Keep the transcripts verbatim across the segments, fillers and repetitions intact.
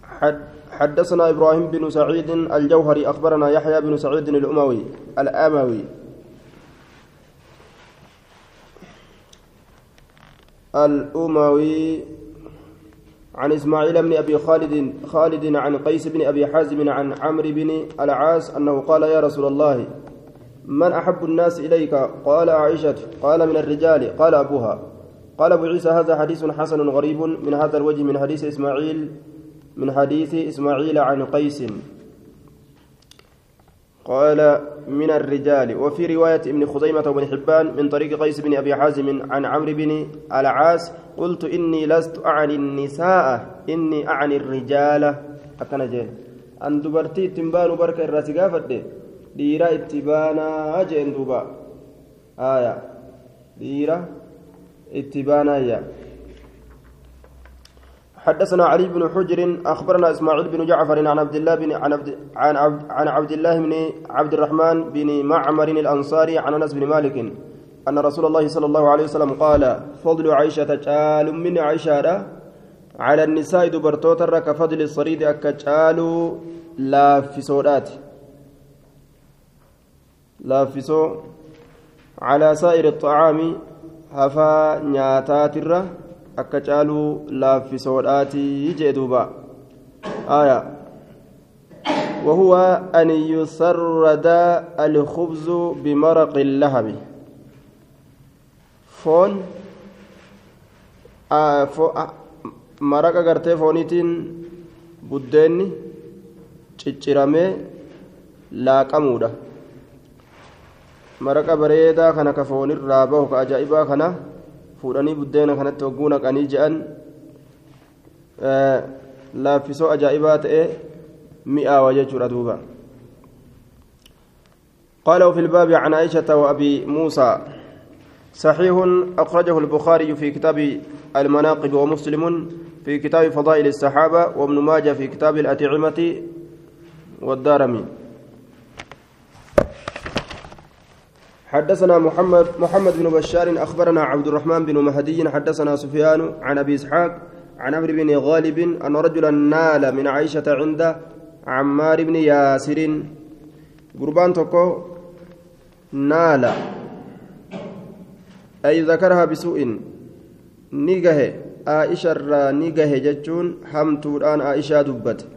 حد حدثنا إبراهيم بن سعيد الجوهري أخبرنا يحيى بن سعيد الأموي الأموي الأموي عن إسماعيل بن أبي خالد خالد عن قيس بن أبي حازم عن عمرو بن العاص أنه قال يا رسول الله من أحب الناس إليك قال عائشة قال من الرجال قال أبوها قال أبو عيسى هذا حديث حسن غريب من هذا الوجه من حديث إسماعيل من حديث إسماعيل عن قيس قال من الرجال وفي رواية ابن خزيمة وابن حبان من طريق قيس بن أبي حازم عن عمرو بن العاص قلت إني لست أعني النساء إني أعني الرجال أكن جين أن دبرتي تنبان بركة الراسقافة ديرا اتبانا جين دوبا آية ديرا اتبانا يا حدثنا علي بن حجر أخبرنا إسماعيل بن جعفر عن عبد الله بن عن عبد عن عبد, عن عبد الله بن عبد الرحمن بن معمر الأنصاري عن أنس بن مالك أن رسول الله صلى الله عليه وسلم قال فضل عائشة جال من عائشة على النساء دبرتوتر كفضل الصريد أكجال لا في سودات لا في سو على سائر الطعام هفا نياتاتر akka caaluu laaffisoodhaati jee duuba aya وهو أن يسرد الخبز بمرق اللهب فون آه فو آه مرق غرتي فونيتين بدين چچرامي لاقمودا مرق بريدا كان كفون الرابه كاجائبا كان fuudhanii buddeena kanatti hogguu naqanii je'an laaffisoo ajaa'ibaa ta'e mi'aawa jechuudha duuba قال وفي الباب عن عائشة وأبي موسى صحيح أخرجه البخاري في كتاب المناقب ومسلم في كتاب فضائل الصحابة وابن ماجه في كتاب الأطعمة والدارمي حدثنا محمد محمد بن بشار أخبرنا عبد الرحمن بن مهدي حدثنا سفيان عن أبي إسحاق عن عمرو بن غالب أن رجلا نال من عائشة عند عمار بن ياسر قربان تكو نال أي ذكرها بسوء نيجه عائشة نيجه جتون حمتو الآن عائشة دبت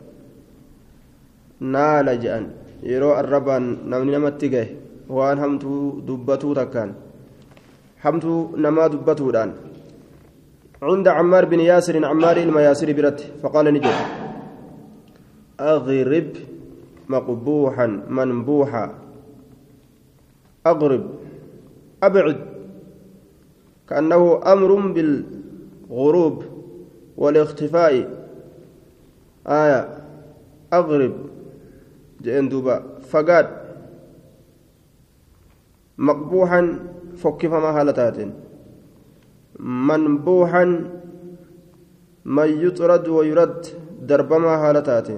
نال جأن يرو الربان نمني نمتجه waan hamtuu dubbatuu takkaan hamtuu namaa dubbatuudhaan عند عمار بن ياسر عمار المياسر برت فقال نجد أغرب مقبوحا منبوحا أغرب أبعد كأنه أمر بالغروب والاختفاء آية أغرب جئن دوبا فقاد مقبوحا فكفما هالتات منبوحا من يطرد ويرد دربما هالتات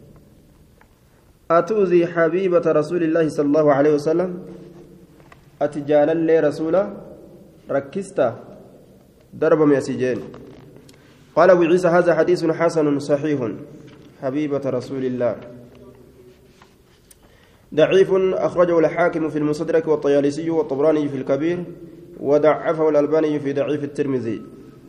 أتؤذي حبيبة رسول الله صلى الله عليه وسلم أتجالا لي رسولا ركزت درب يسجين قال أبو عيسى هذا حديث حسن صحيح حبيبة رسول الله ضعيف أخرجه الحاكم في المستدرك والطيالسي والطبراني في الكبير وضعفه الألباني في ضعيف الترمذي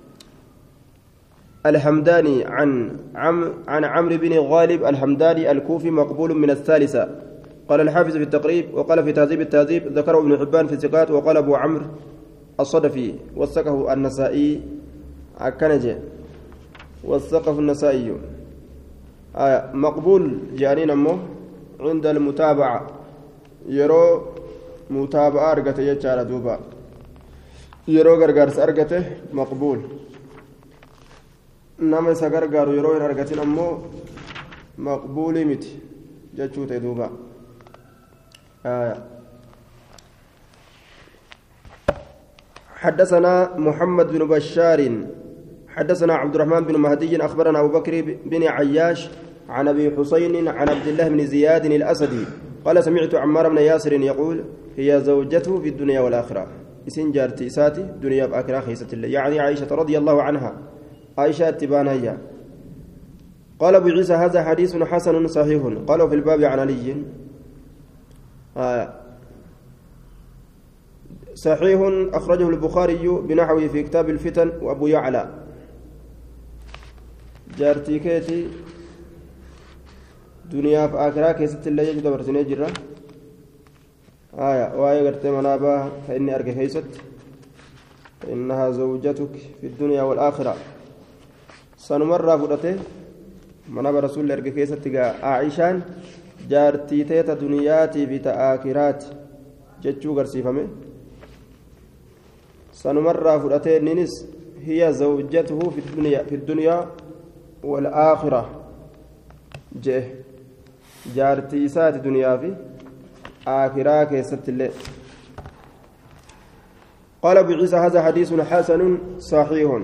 الحمداني عن عم عن عمرو بن غالب الحمداني الكوفي مقبول من الثالثة قال الحافظ في التقريب وقال في تهذيب التهذيب ذكره ابن حبان في الثقات وقال أبو عمرو الصدفي وثقه النسائي الكنجي وثقه النسائي آه مقبول جانين أمه عند المتابعة يرو متابعة أرقته يجعل دوبا يرو غرغرس أرقته مقبول نما سغرغر يرو أرقتين أمو مقبول مت جتشوت دوبا آه. حدثنا محمد بن بشار حدثنا عبد الرحمن بن مهدي أخبرنا أبو بكر بن عياش عن أبي حسين عن عبد الله بن زياد الأسدي قال سمعت عمار بن ياسر يقول هي زوجته في الدنيا والآخرة اسم جارتي ساتي دنيا بآخرة خيسة الله يعني عائشة رضي الله عنها عائشة تبانية قال أبو عيسى هذا حديث حسن صحيح قالوا في الباب عن علي آه صحيح أخرجه البخاري بنحوه في كتاب الفتن وأبو يعلى جارتي كيتي دنيا في آخرة كيست الله يجد برسنة جرة آية وآية قرت منابا فإني أرك كيست فإنها زوجتك في الدنيا والآخرة سنمر فرته منابا رسول الله أرك كيست عائشان جارتي تيتا دنياتي في تآخرات جتشو قرسيفمه سنمر فرته ننس هي زوجته في الدنيا في الدنيا والآخرة جه جارتي سات دنيا في آخرة كيست الله قال أبو عيسى هذا حديث حسن صحيح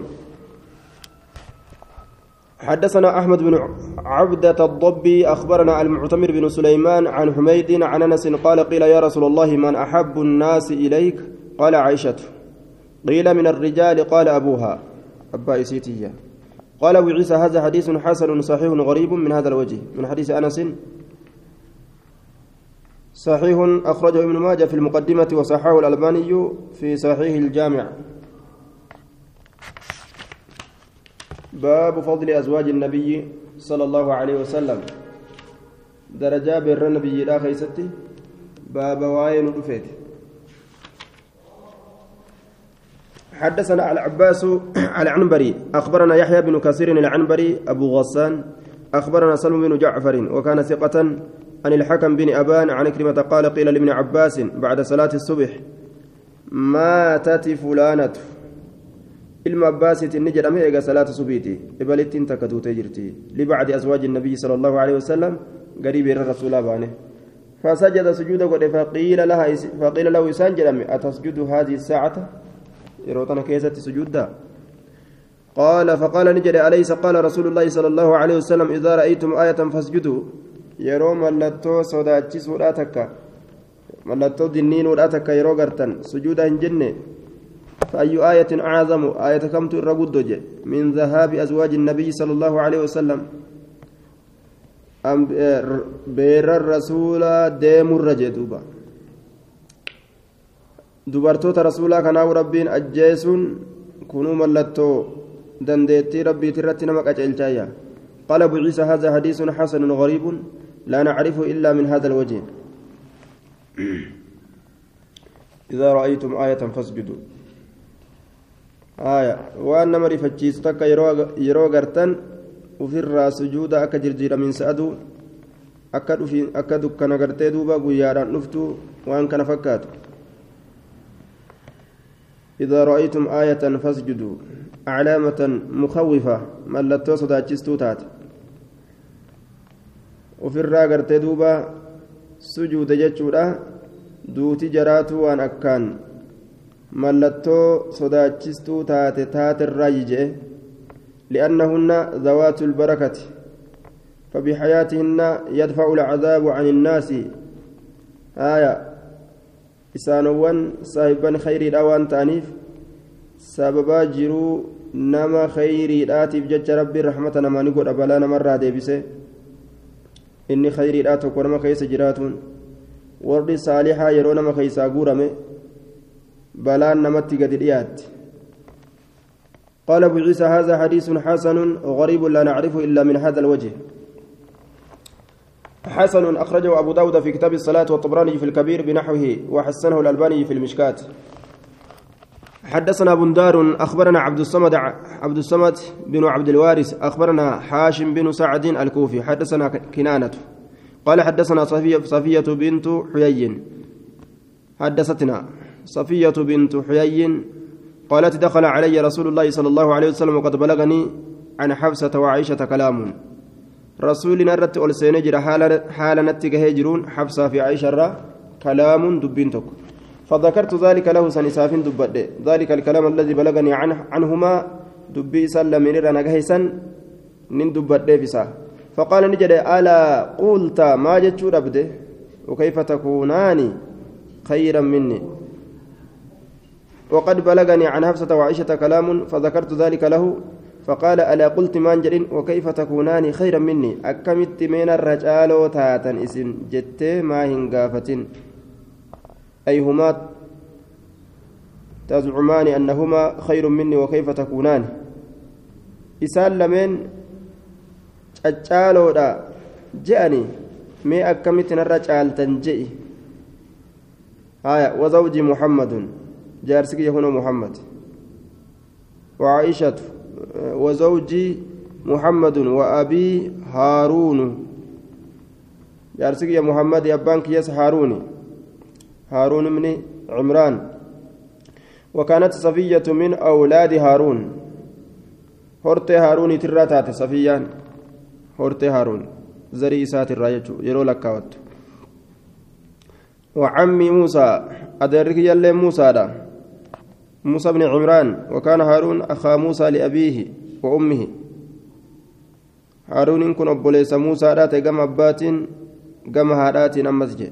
حدثنا أحمد بن عبدة الضبي أخبرنا المعتمر بن سليمان عن حميد عن أنس قال قيل يا رسول الله من أحب الناس إليك قال عائشة قيل من الرجال قال أبوها أبا إسيتية قال أبو عيسى هذا حديث حسن صحيح غريب من هذا الوجه من حديث أنس صحيح أخرجه ابن ماجه في المقدمة وصححه الألباني في صحيح الجامع باب فضل أزواج النبي صلى الله عليه وسلم درجة بر النبي لا خيستي باب واين رفيت حدثنا العباس العنبري أخبرنا يحيى بن كثير العنبري أبو غسان أخبرنا سلم بن جعفر وكان ثقة عن الحكم بن أبان عن كلمة قال قيل لابن عباس بعد صلاة الصبح ماتت فلانة ilma abbaasiitiin ni jedhame eega salaata subiiti ibalittiin takka tuutee jirti libacdi azwaaji النبي صلى الله عليه وسلم قريب الرسول بانه فسجد سجود قد فقيل لها فقيل له إسان جرم أتسجد هذه الساعة يروتنا كيسة سجود قال فقال نجري أليس قال رسول الله صلى الله عليه وسلم إذا رأيتم آية فاسجدوا يروم ملتو صداتي سوراتك ملتو دنين وراتك يرو قرتن سجودا جنة فأي آية أعظم آية كم ترقد من ذهاب أزواج النبي صلى الله عليه وسلم أم بير الرسول ديم الرجدوبا دبرتوت رسولا كانوا ربين أجيسون كونوا ملتو دندتي ربي ترتنا مكاج الجاية قال أبو عيسى هذا حديث حسن غريب لا نعرفه إلا من هذا الوجه إذا رأيتم آية فاسجدوا آية وأن مري فتشيستك يرو غرتن وفي الراس سجود أكا جرجير من سأدو أكا في أكا دكان غرتي دوبا غياران نفتو وأن كان فكاتو إذا رأيتم آية فاسجدوا علامة مخوفة ملتو صداتشستو تات وفي الرا غرتي دوبا سجود جتشورا دوتي جراتو وأن أكان mallattoo sodaachistuu taate taaterraa jee لأنهن ذوات البركة فبحياتهن يدفع العذاب عن الناس آية إسانوان صاحبا خير الأوان تانيف سببا جرو نما خير الآتي بجج ربي رحمة نما نقول أبلا نمر ديبسه إني خير الآتي ونما خيس جراتون ورد صالحا يرون ما خيسا قورمه بلان نمتي قد الإيات قال أبو عيسى هذا حديث حسن غريب لا نعرفه إلا من هذا الوجه حسن أخرجه أبو داود في كتاب الصلاة والطبراني في الكبير بنحوه وحسنه الألباني في المشكات حدثنا بندار أخبرنا عبد الصمد عبد الصمد بن عبد الوارث أخبرنا حاشم بن سعد الكوفي حدثنا كنانة قال حدثنا صفية, صفية بنت حيي حدثتنا صفية بنت حيي قالت دخل علي رسول الله صلى الله عليه وسلم وقد بلغني عن حفصة وعائشة كلام رسولنا رت ألسين جرى حال نتك هجرون حفصة في عائشة را كلام دبنتك فذكرت ذلك له سنساف دبد ذلك الكلام الذي بلغني عنه عنهما دبي سلم من رنجهسا من دبد بسا فقال نجد ألا قلت ما جتشو ربده وكيف تكونان خيرا مني وقد بلغني عن حفصة وعائشة كلام فذكرت ذلك له فقال ألا قلت ما انجلين وكيف تكونان خيرا مني أكمت من الرجال تاتا إسن جت ما هنقافة أي هما تزعمان أنهما خير مني وكيف تكونان إسان لمن الرجال جاءني ما أكمت الرجال تنجئ آية وزوجي محمد جارسك هنا محمد وعائشة وزوجي محمد وأبي هارون جارسك يا محمد يا بانك يس هاروني هارون من عمران وكانت صفية من أولاد هارون هرت هارون تراتات صفيان هرت هارون زري سات الرايج يرو لكاوت وعمي موسى أدرك يلي موسى دا موسى بن عمران وكان هارون أخا موسى لأبيه وأمه هارون إن كن أبو ليس موسى دا تقام أبات قام هارات أمسجد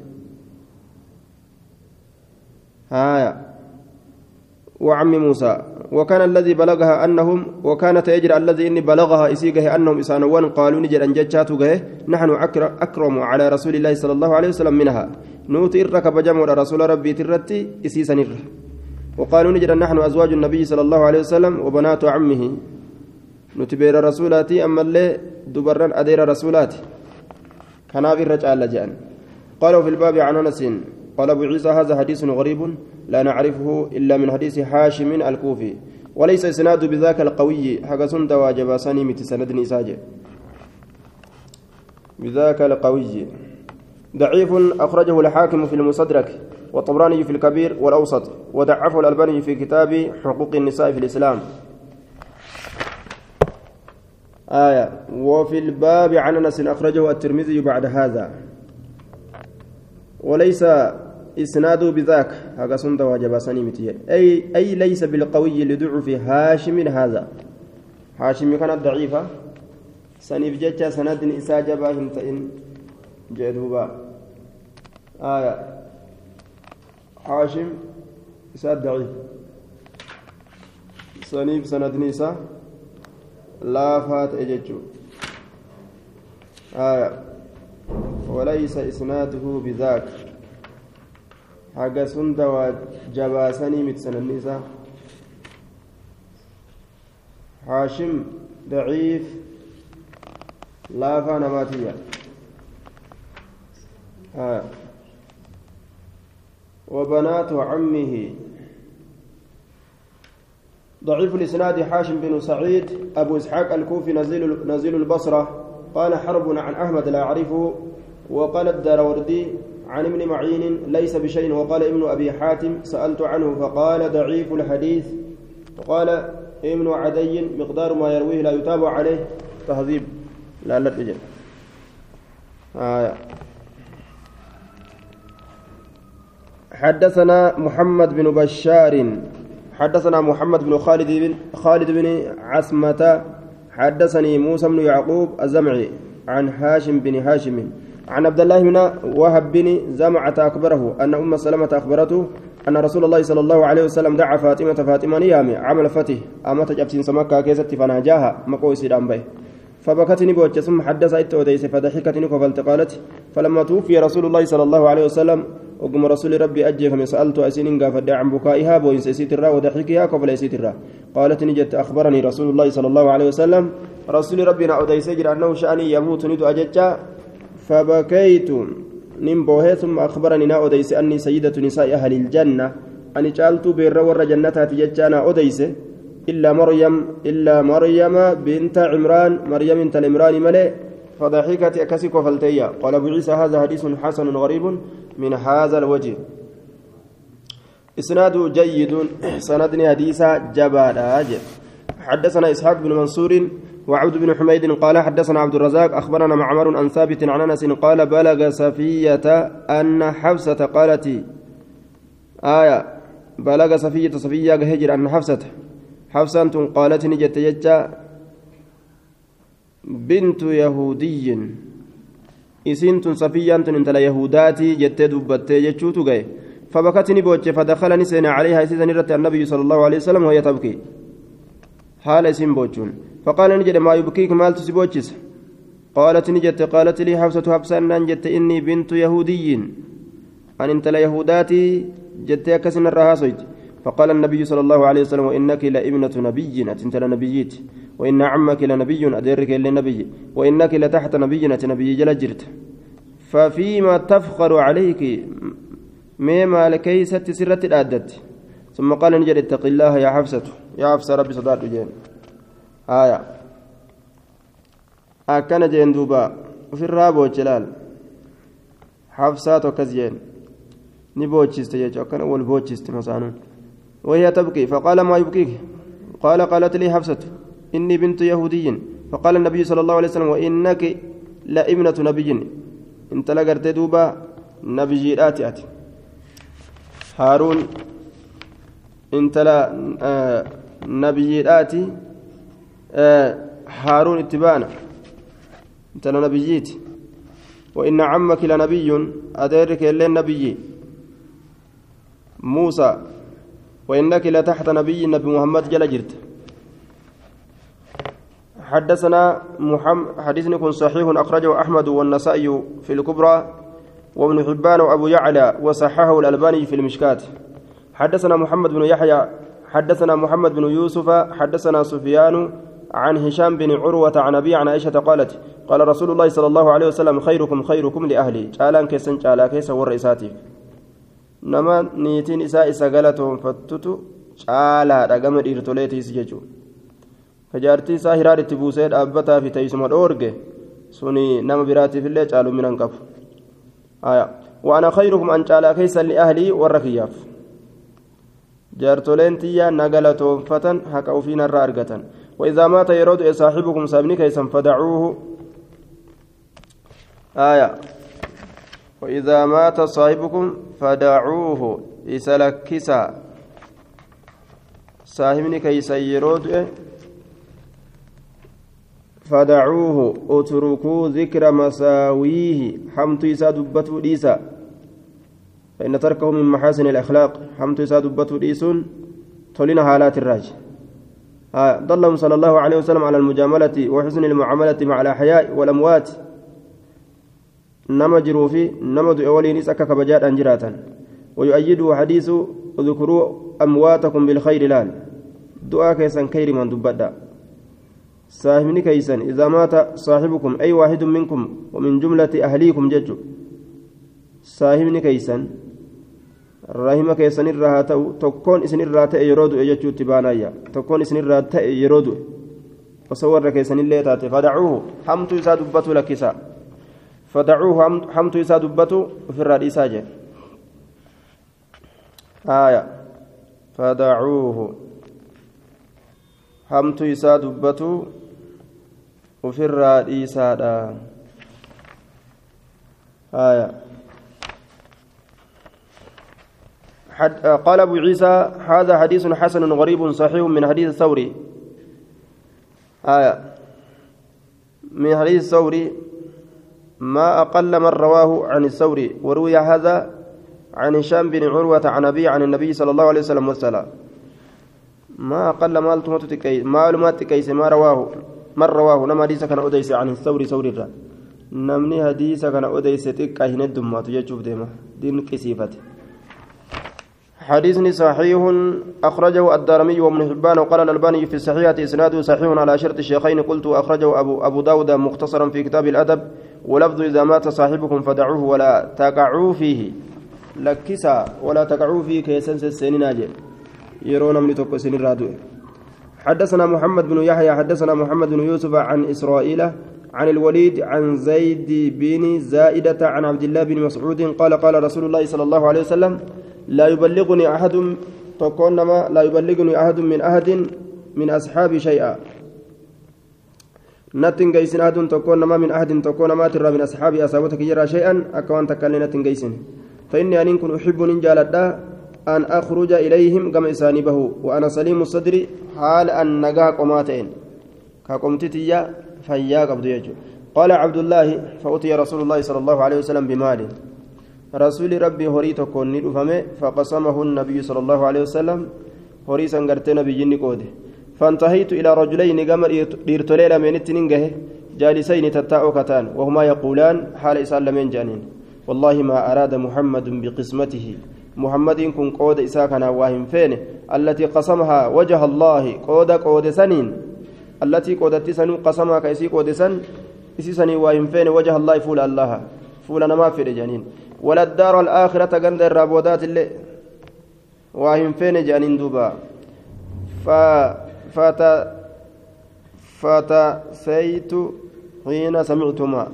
هايا وعم موسى وكان الذي بلغها أنهم وكانت يجري الذي إني بلغها إسيقه أنهم إسانوان قالوا نجر أن جتشاتوا نحن أكرم على رسول الله صلى الله عليه وسلم منها نوتي إرك بجمع رسول ربي ترتي إسيسا نره وقالوا نجر نحن أزواج النبي صلى الله عليه وسلم وبنات عمه نتبير رسولاتي أما اللي دبرا أدير رسولاتي كان في الرجال لجأن قالوا في الباب عن أنس قال أبو عيسى هذا حديث غريب لا نعرفه إلا من حديث حاشم الكوفي وليس إسناد بذاك القوي حق سند واجب سني مت سند نساج بذاك القوي ضعيف أخرجه الحاكم في المستدرك والطبراني في الكبير والأوسط وضعفه الألباني في كتاب حقوق النساء في الإسلام آية وفي الباب عن أنس أخرجه الترمذي بعد هذا وليس إسناده بذاك هذا سند واجب سنيمتي أي أي ليس بالقوي لضعف هاشم هذا هاشم كانت ضعيفة سنيف جتة سند إساجبا هنتئن جدوبا آية هاشم إساد ضعيف سنيف سند نساء لا فات أججو آية وليس إسناده بذاك حاجة سند وجباسني متسن النساء هاشم ضعيف لا فانماتية آه. وبنات عمه ضعيف الإسناد حاشم بن سعيد أبو إسحاق الكوفي نزيل نزيل البصرة قال حرب عن أحمد لا أعرفه وقال الداروردي عن ابن معين ليس بشيء وقال ابن أبي حاتم سألت عنه فقال ضعيف الحديث وقال ابن عدي مقدار ما يرويه لا يتابع عليه تهذيب لا لا تجد آه. حدثنا محمد بن بشار حدثنا محمد بن خالد بن خالد بن عسمة حدثني موسى بن يعقوب الزمعي عن هاشم بن هاشم عن عبد الله بن وهب بن زمعة أخبره أن أم سلمة أخبرته أن رسول الله صلى الله عليه وسلم دعا فاطمة فاطمة نيامي عمل فتح أمت جبتين سمكة كيست فناجاها مقوس الأنبي فبكتني بوجه ثم حدث إتوديس فضحكتني فقالت قالت فلما توفي رسول الله صلى الله عليه وسلم وقم رسول ربي أجي فمن سألت أسين قافد عن بكائها بوين سيترا ودحكها قبل سيترا قالت نجت أخبرني رسول الله صلى الله عليه وسلم رسول ربنا أوديس جرى أنه شأني يموت ندو أججا فبكيت نمبوه ثم أخبرني نا أوديس أني سيدة نساء أهل الجنة أني جعلت بير ور جنتها تججانا أوديس إلا مريم إلا مريم بنت عمران مريم بنت العمران ملئ فضحكت أكسك فلتيا قال أبو عيسى هذا حديث حسن غريب من هذا الوجه إسناد جيد سندني حديثا جبال حدثنا إسحاق بن منصور وعبد بن حميد قال حدثنا عبد الرزاق أخبرنا معمر عن ثابت عن أنس قال بلغ صفية أن حفصة قالت آية بلغ صفية صفية هجر أن حفصة حفصة قالت نجت يجا بنت يهودي إسنت صفية أنت لا يهوداتي جت دبت يجوت جاي فبكتني بوجه فدخلني سنة عليها سيدنا النبي صلى الله عليه وسلم وهي تبكي حال اسم بوجون فقال نجد ما يبكيك مال تسبوتشس قالت نجت قالت لي حفصة حفصة أن جت إني بنت يهودي أن أنت ليهوداتي جت كسن الرهاسج فقال النبي صلى الله عليه وسلم وإنك لابنة نبي أنت لنبيت وإن عمك لنبي أدرك لنبي وإنك لتحت نبي نبي جل جرت ففيما تفخر عليك مما لكي ست سرة الأدت ثم قال نجد اتق الله يا حفصة يا حفصة ربي صدار جين آية أكن جين دوبا وفي الراب وجلال حفصة وكزين نبوتشست يجو أكن أول بوتشست مسانون وهي تبكي فقال ما يبكيك قال قالت لي حفصة إني بنت يهودي فقال النبي صلى الله عليه وسلم وإنك لابنة نبي انت لقرت دوبا نبي آتي آتي هارون انت لا آه نبي آتي آه هارون اتبانا انت لنبييت وإن عمك لنبي أدرك إلا النبي موسى وإنك لتحت نبي نبي محمد جل جرت حدثنا محمد حديث يكون صحيح أخرجه أحمد والنسائي في الكبرى وابن حبان وأبو يعلى وصححه الألباني في المشكات حدثنا محمد بن يحيى حدثنا محمد بن يوسف حدثنا سفيان عن هشام بن عروة عن أبي عن عائشة قالت قال رسول الله صلى الله عليه وسلم خيركم خيركم لأهلي جالان كيسن جالا كيس ورئيساتي نما نيتين إساء إساقالتهم فتتو جالا رقم إرتوليتي سججو فجارتي ساهرار اتبوسيد أبتا في تيسم الأورج سوني نما براتي في الليل جالوا من أنكف آية وأنا خيركم أن جالا كيسا لأهلي والرخياف جارتولين تيا نقلتهم فتن حكوا فينا الرارقة وإذا مات يرود صاحبكم سابني كيسا فدعوه آية وإذا مات صاحبكم فدعوه إسلكسا صاحبني كيسا يرود فدعوه اتركوا ذكر مساويه حمت إسا دبته ليسا فإن تركه من محاسن الأخلاق حمت إسا دبته ليسون تولين حالات الراج آه ضلهم صلى الله عليه وسلم على المجاملة وحسن المعاملة مع الأحياء والأموات نما جروا في نما دعوالي نسأك كبجات أنجراتا ويؤيده حديث اذكروا أمواتكم بالخير لال دعاء كيسان خير من دبدا صاحبني كيسان إذا مات صاحبكم أي واحد منكم ومن جملة أهليكم ججو صاحبني كيسان rahima keessan irraa haa ta'u tokkoon isin irraa ta'e yeroo du'e jechuutti baanayya tokkoon isin irraa ta'e yeroo du'e osoo warra keessanillee taate fadacuuhu hamtu isaa dubbatu lakkisa fadacuuhu hamtu isaa dubbatu ofirraa dhiisaa jee aya fadacuuhu hamtu isaa dubbatu ofirraa dhiisaadha aya قال أبو عيسى هذا حديث حسن غريب صحيح من حديث الثوري آية من حديث الثوري ما أقل من رواه عن الثوري وروي هذا عن هشام بن عروة عن أبي عن النبي صلى الله عليه وسلم والسلام ما أقل ما التمت معلومات كيس ما رواه من رواه نما حديث كان أديس عن الثوري ثوري الرا نمني حديث كان أديس تكاهن الدمات يجوب ديما دين كسيفته حديث صحيح أخرجه الدارمي وابن حبان وقال الألباني في الصحيحة إسناده صحيح على شرط الشيخين قلت أخرجه أبو, أبو داود مختصرا في كتاب الأدب ولفظ إذا مات صاحبكم فدعوه ولا تقعوا فيه لكسا ولا تقعوا فيه كيسنس السنين أجل يرون من تقسين الرادو حدثنا محمد بن يحيى حدثنا محمد بن يوسف عن إسرائيل عن الوليد عن زيد بن زائدة عن عبد الله بن مسعود قال قال رسول الله صلى الله عليه وسلم لا يبلغني أحد تكون ما لا يبلغني أحد من أحد من أصحابي شيئا نتن جيسن أحد تكون ما من أحد تكون ما ترى من أصحابي أصابتك يرى شيئا أكوان تكلم نتن جيسن فإني أن كن أحب نجالد أن أخرج إليهم كما إسانبه وأنا سليم الصدر حال أن نجا قماتين كقمتتي فيا قبض يجو قال عبد الله فأتي رسول الله صلى الله عليه وسلم بماله رسول ربي هوري تكون ندفمه فقسمه النبي صلى الله عليه وسلم هوري سنغرت نبي جني قوده فانتهيت إلى رجلين قمر ديرتوليلا من التنينجه جالسين تتاؤ كتان وهما يقولان حال إسال من جانين والله ما أراد محمد بقسمته محمد كن قود إساكنا واهم فين التي قسمها وجه الله قود قود سنين التي قودت سن قسمها كيسي قود سن إسي سنين واهم فين وجه الله فول الله فول ما في جانين ولا الدار الآخرة قند الرابودات اللي واهم فين جانين دوبا ف فت فتسيت حين سمعتما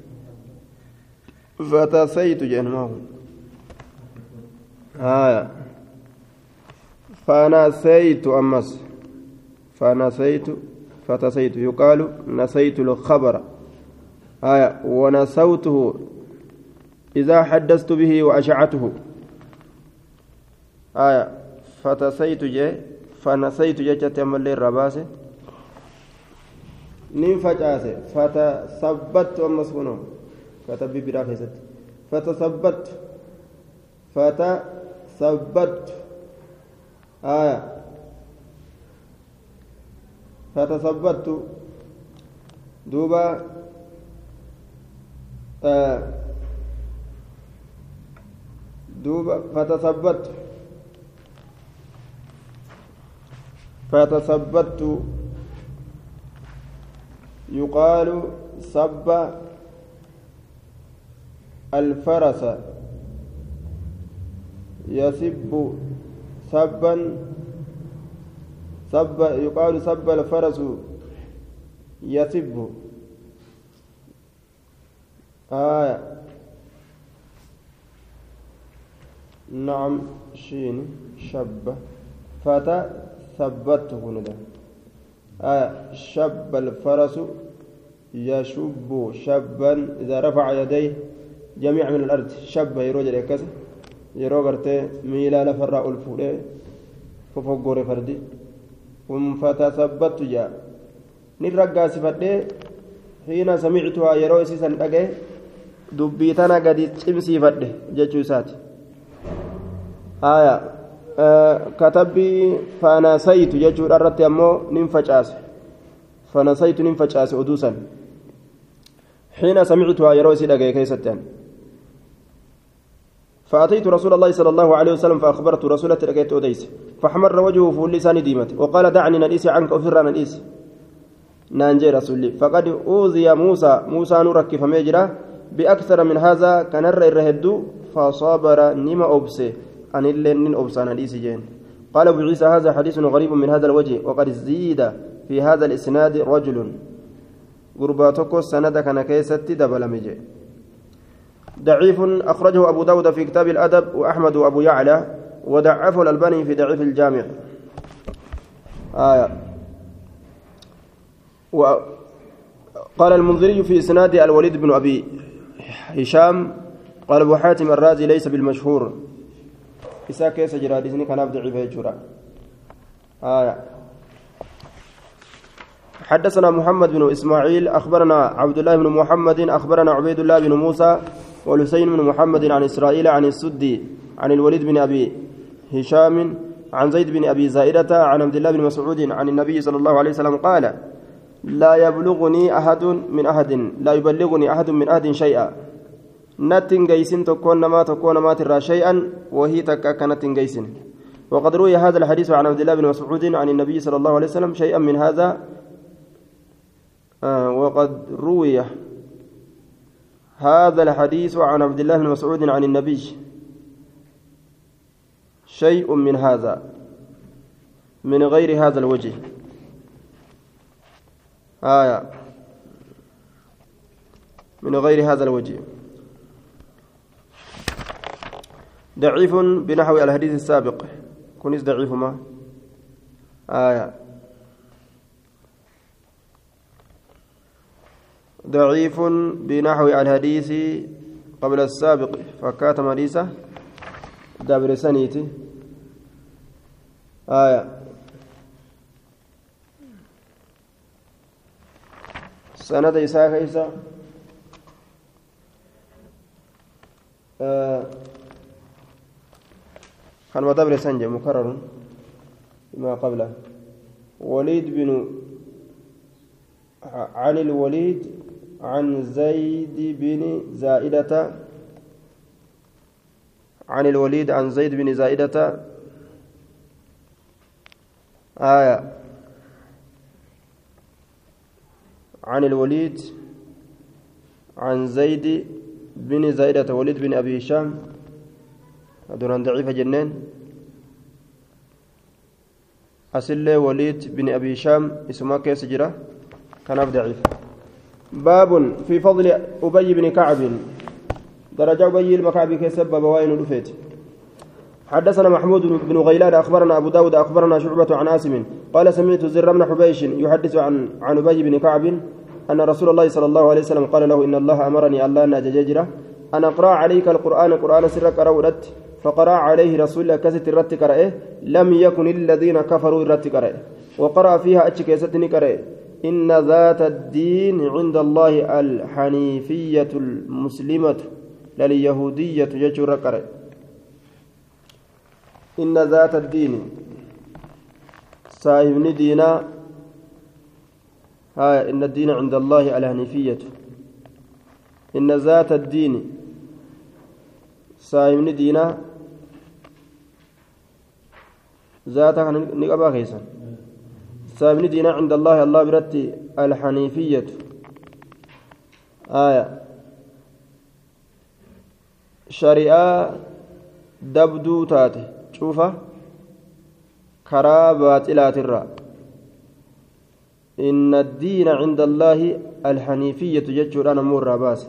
فتسيت جنمه آية فنسيت أمس فنسيت فتسيت يقال نسيت الخبر آية ونسوته إذا حدثت به وأشعته آية فتسيت جه فنسيت جت أمل الرباسة نين فجأة فتثبت أمسكنه فتبي برافست فتثبت فتثبت آية فتثبت دوبا آه دوبا فتثبت فتثبت يقال صب الفرس يسب سبا سب يقال سب الفرس يسب آية نعم شين شب فتا ثبته ندى آية شب الفرس يشب شبا إذا رفع يديه جميع من الأرض شب يروج الكسر يروغرت ميلا لفراء الفولي ففقور فردي فتثبت جاء نرقى صفته حين سمعتها يروي سيسن أجي دبيتنا قد تمسي فده جتشوسات آية آه كتبي فنسيت جتشور أردت أمو ننفجأس فنسيت ننفجأس أدوسا حين سمعتها يروي سيدك كيستان فأتيت رسول الله صلى الله عليه وسلم فأخبرت رسولة ركيت أديس فحمر وجهه فول لساني ديمت وقال دعني نليس عنك أفر نليس نانجي رسولي فقد أوذي موسى موسى نرك فميجرا بأكثر من هذا كان الرهد فصابر نما أبسي أن اللين أبسان نليس جين قال أبو عيسى هذا حديث غريب من هذا الوجه وقد زيد في هذا الإسناد رجل قرباتك السند كان كيستي دبل مجي ضعيف أخرجه أبو داود في كتاب الأدب وأحمد وأبو يعلى وضعفه الألباني في ضعيف الجامع آية وقال المنذري في إسناد الوليد بن أبي هشام قال أبو حاتم الرازي ليس بالمشهور إسا كيس جرادسني كان أبدع في آية حدثنا محمد بن إسماعيل أخبرنا عبد الله بن محمد أخبرنا عبيد الله بن موسى والحسين بن محمد عن إسرائيل عن السدي عن الوليد بن أبي هشام عن زيد بن أبي زائدة عن عبد الله بن مسعود عن النبي صلى الله عليه وسلم قال لا يبلغني أحد من أحد لا يبلغني أحد من أحد شيئا نتن جيسن تكون ما تكون ما ترى شيئا وهي تكاك نتن جيسن وقد روي هذا الحديث عن عبد الله بن مسعود عن النبي صلى الله عليه وسلم شيئا من هذا آه وقد روي هذا الحديث عن عبد الله بن مسعود عن النبي شيء من هذا من غير هذا الوجه آية من غير هذا الوجه ضعيف بنحو الحديث السابق كنيس ضعيف ما آية ضعيف بنحو الحديث قبل السابق فكات مريسة دابر سنيتي آية سند إساء كيسا آه كان ودابر سنجة مكرر ما قبله وليد بن عن الوليد عن زيد بن زائدة عن الوليد عن زيد بن زائدة آية عن الوليد عن زيد بن زائدة وليد بن أبي هشام هذول ضعيفة جنين أسل وليد بن أبي هشام اسمه كيس جرا كان ضعيف باب في فضل أبي بن كعب درجة أبي المكعب كسب بوائن الأفيت حدثنا محمود بن غيلان أخبرنا أبو داود أخبرنا شعبة عن عاصم قال سمعت زر بن حبيش يحدث عن عن أبي بن كعب أن رسول الله صلى الله عليه وسلم قال له إن الله أمرني الله ناجججرة أن أقرأ عليك القرآن قرآن سرك أرودت فقرأ عليه رسول الله كست الرت قرأه لم يكن الذين كفروا الرت قرأه وقرأ فيها أتشكيستني قرأه إن ذات الدين عند الله الحنيفية المسلمة لليهودية يجر قرأه إن ذات الدين صاحبني دينا ها إن الدين عند الله الحنيفية إن ذات الدين صاحبني دينا ذاتها نقبا خيسا صاحبني دينا عند الله الله برتي الحنيفية آية شريعة دبدو تاتي شوفها كرا باطلات الرا إن الدين عند الله الحنيفية جتشور أنا مور باس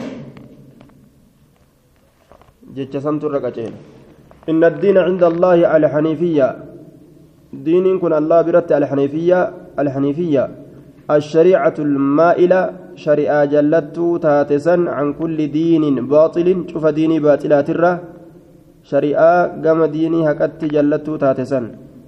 جتش سمت الرقتين إن الدين عند الله الحنيفية دين كن الله برت الحنيفية الحنيفية الشريعة المائلة شريعة جلت تاتسا عن كل دين باطل شوف ديني باطلات الرا شريعة قام ديني هكت جلت تاتسا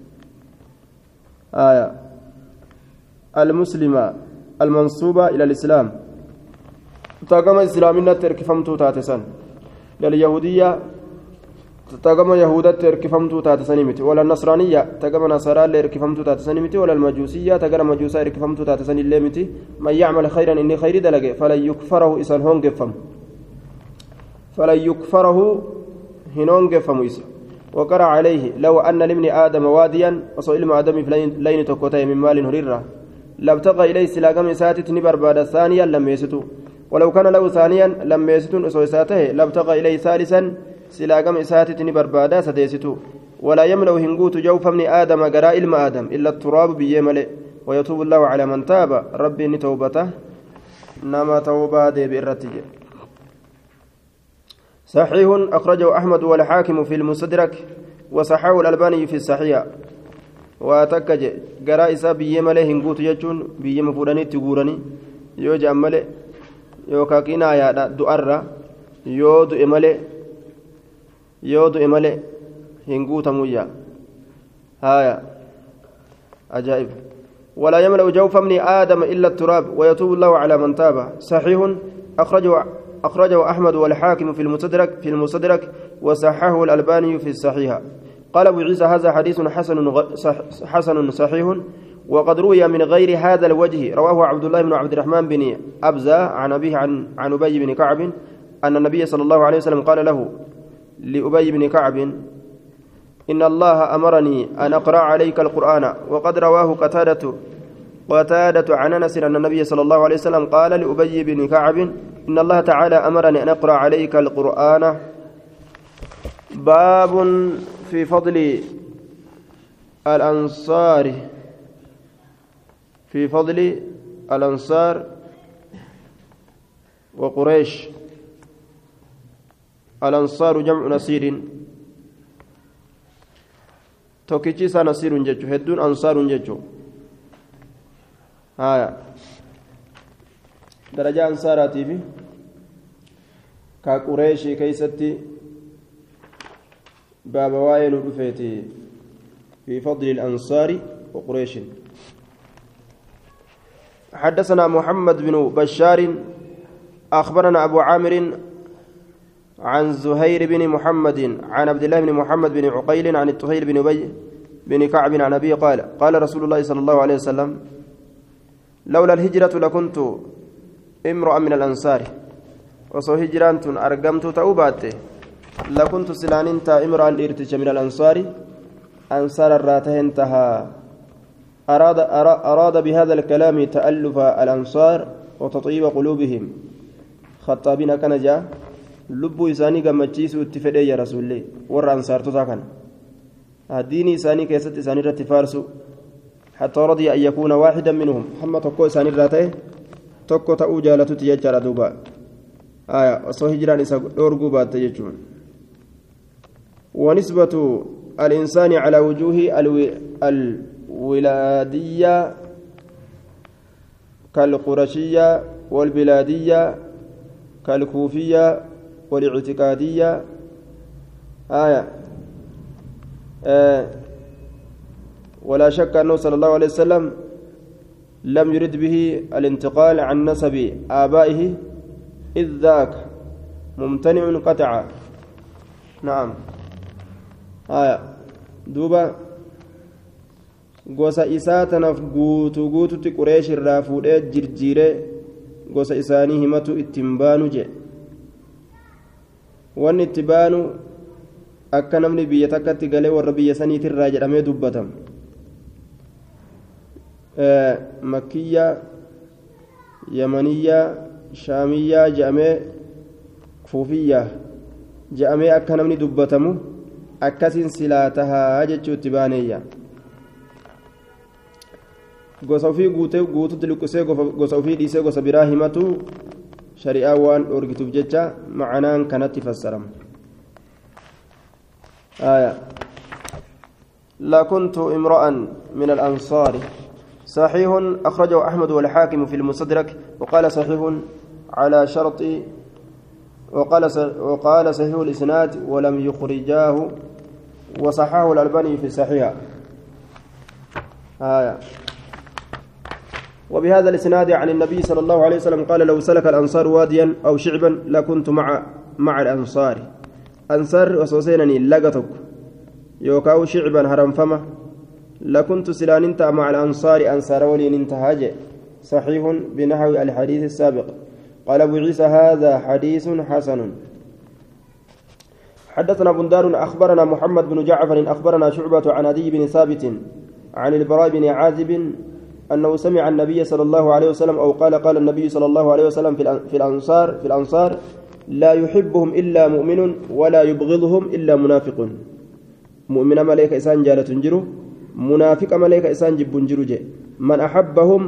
آية المسلمة المنصوبة إلى الإسلام تقام إسلامنا تركفمت تاتسا لليهودية تقام يهودة تركفمت تاتسنمت ولا النصرانية تقام نصارى لركفمت تاتسنمت ولا المجوسية تقام مجوسا ركفمت تاتسن الليمت من يعمل خيرا إني خير دلق فلن يكفره إسان هون قفم فلن يكفره هنون قفم إسان وقرأ عليه لو أن لابن آدم واديا وصل ما آدم في لين تكوتي من مال هريرة لابتغى إليه سلاقم إساتت نبر بعد ثانيا لم يستو ولو كان له ثانيا لم يستو إساته لابتغى إليه ثالثا سلاقم إساتت نبر بعد ستيستو ولا يملأ هنقوت جوف من آدم قراء إلما آدم إلا التراب بيملئ ويتوب الله على من تاب ربي نتوبته نما توبة دي بإرتج صحيح أخرجه أحمد والحاكم في المستدرك وصححه الألباني في الصحيح واتكج غرا إسا بيما له هنغوت يجون بيما فوداني تغوراني يو جامله يو كاكينا يا دؤرا يو دو إمله يو دو إمله هنغوت مويا هايا عجائب ولا يملأ جوف من آدم إلا التراب ويتوب الله على من تاب صحيح أخرجه أخرجه أحمد والحاكم في المستدرك في المستدرك وصححه الألباني في الصحيح قال أبو عيسى هذا حديث حسن حسن صحيح وقد روي من غير هذا الوجه رواه عبد الله بن عبد الرحمن بن أبزة عن أبيه عن عن أبي بن كعب أن النبي صلى الله عليه وسلم قال له لأبي بن كعب إن الله أمرني أن أقرأ عليك القرآن وقد رواه قتادة قتادة عن أنس أن النبي صلى الله عليه وسلم قال لأبي بن كعب إن الله تعالى أمرني أن أقرأ عليك القرآن باب في فضل الأنصار في فضل الأنصار وقريش الأنصار جمع نصير توكيتشيسا نصير ججو هدون أنصار ججو هايا درجة أنصاراتي في كقريش كيستي باب واين رفيتي في فضل الأنصار وقريش حدثنا محمد بن بشار أخبرنا أبو عامر عن زهير بن محمد عن عبد الله بن محمد بن عقيل عن الطهير بن أبي بن كعب عن أبي قال قال رسول الله صلى الله عليه وسلم لولا الهجرة لكنت امرأ من الأنصار وصو هجران أرقمت تأوبات لكنت سلانين تا امرأ إرتج من الأنصار أنصار الراته انتهى أراد, أراد بهذا الكلام تألف الأنصار وتطيب قلوبهم خطابين كان جاء لبو إساني كما تشيسو اتفدي يا رسول الله ور أنصار تتاكن الدين إساني كيست إساني رتفارسو حتى رضي أن يكون واحدا منهم حمى تقو إساني راته تقو تأو جالة تيجار دوبا آية وصو هجران إسا أرقو بات تيجون ونسبة الإنسان على وجوه الولادية كالقرشية والبلادية كالكوفية والاعتقادية آية آه ولا شك أنه صلى الله عليه وسلم لم يرد به الانتقال عن نسب آبائه إذ ذاك ممتنع قطعا نعم آية دوبا gosa isaa tanaaf guutuu guututti qureesh irraa fuudhee jirjiiree gosa isaanii himatu ittiin baanu je wanni itti baanu akka namni biyya takkatti galee warra biyya saniitirraa jedhamee dubbatama makkiyyaa yamaniyyaa shaamiyyaa jedhamee kuufiyyaa jedhamee akka namni dubbatamu akkasiin silaa tahaa jechuu itti baaneeyya gosa ofii guutee guututti luqqisee gosa ofii dhiisee gosa biraa himatu shari'aa waan dhoorgituuf jecha macanaan kanatti fassarama آية لا كنت امرأ من الأنصار صحيح أخرجه أحمد والحاكم في المستدرك وقال صحيح على شرط وقال وقال صحيح الإسناد ولم يخرجاه وصححه الألباني في الصحيح آية وبهذا الإسناد عن النبي صلى الله عليه وسلم قال لو سلك الأنصار واديا أو شعبا لكنت مع مع الأنصار أنصار وسوسينني لقتك يوكاو شعبا هرم فما لكنت سلان انت مع الأنصار أنصار ولين انتهاج صحيح بنحو الحديث السابق قال أبو عيسى هذا حديث حسن حدثنا بندار أخبرنا محمد بن جعفر أخبرنا شعبة عن عدي بن ثابت عن البراء بن عازب أنه سمع النبي صلى الله عليه وسلم أو قال قال النبي صلى الله عليه وسلم في الأنصار في الأنصار لا يحبهم إلا مؤمن ولا يبغضهم إلا منافق مؤمن ملائكة إسان جالة جرو منافق ملائكة إسان جب جرو جي من أحبهم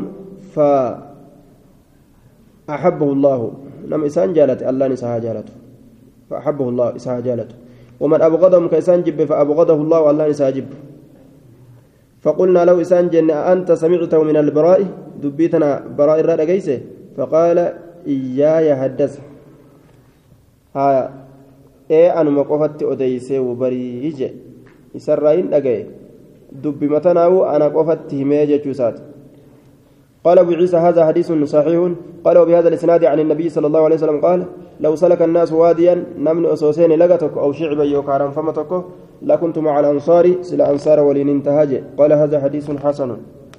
فأحبه الله نم إسان جالة الله نساها جالته فأحبه الله إساها جالته ومن أبغضهم كإسان جب فأبغضه الله الله نساها جب فقلنا له إسان جن أنت سمعته من البراء دبيتنا براء الرأى جيسه فقال إياي حدث ها إيه أنا مقفت أديسه وبريجه يسرعين أجي دب متناو أنا قفت هميجة جوسات قال أبو عيسى هذا حديث صحيح قال وبهذا الإسناد عن النبي صلى الله عليه وسلم قال لو سلك الناس واديا نمن أسوسين لقتك أو شعبا يوكارا فمتك لكنت مع الأنصار سلا أنصار ولين انتهاج قال هذا حديث حسن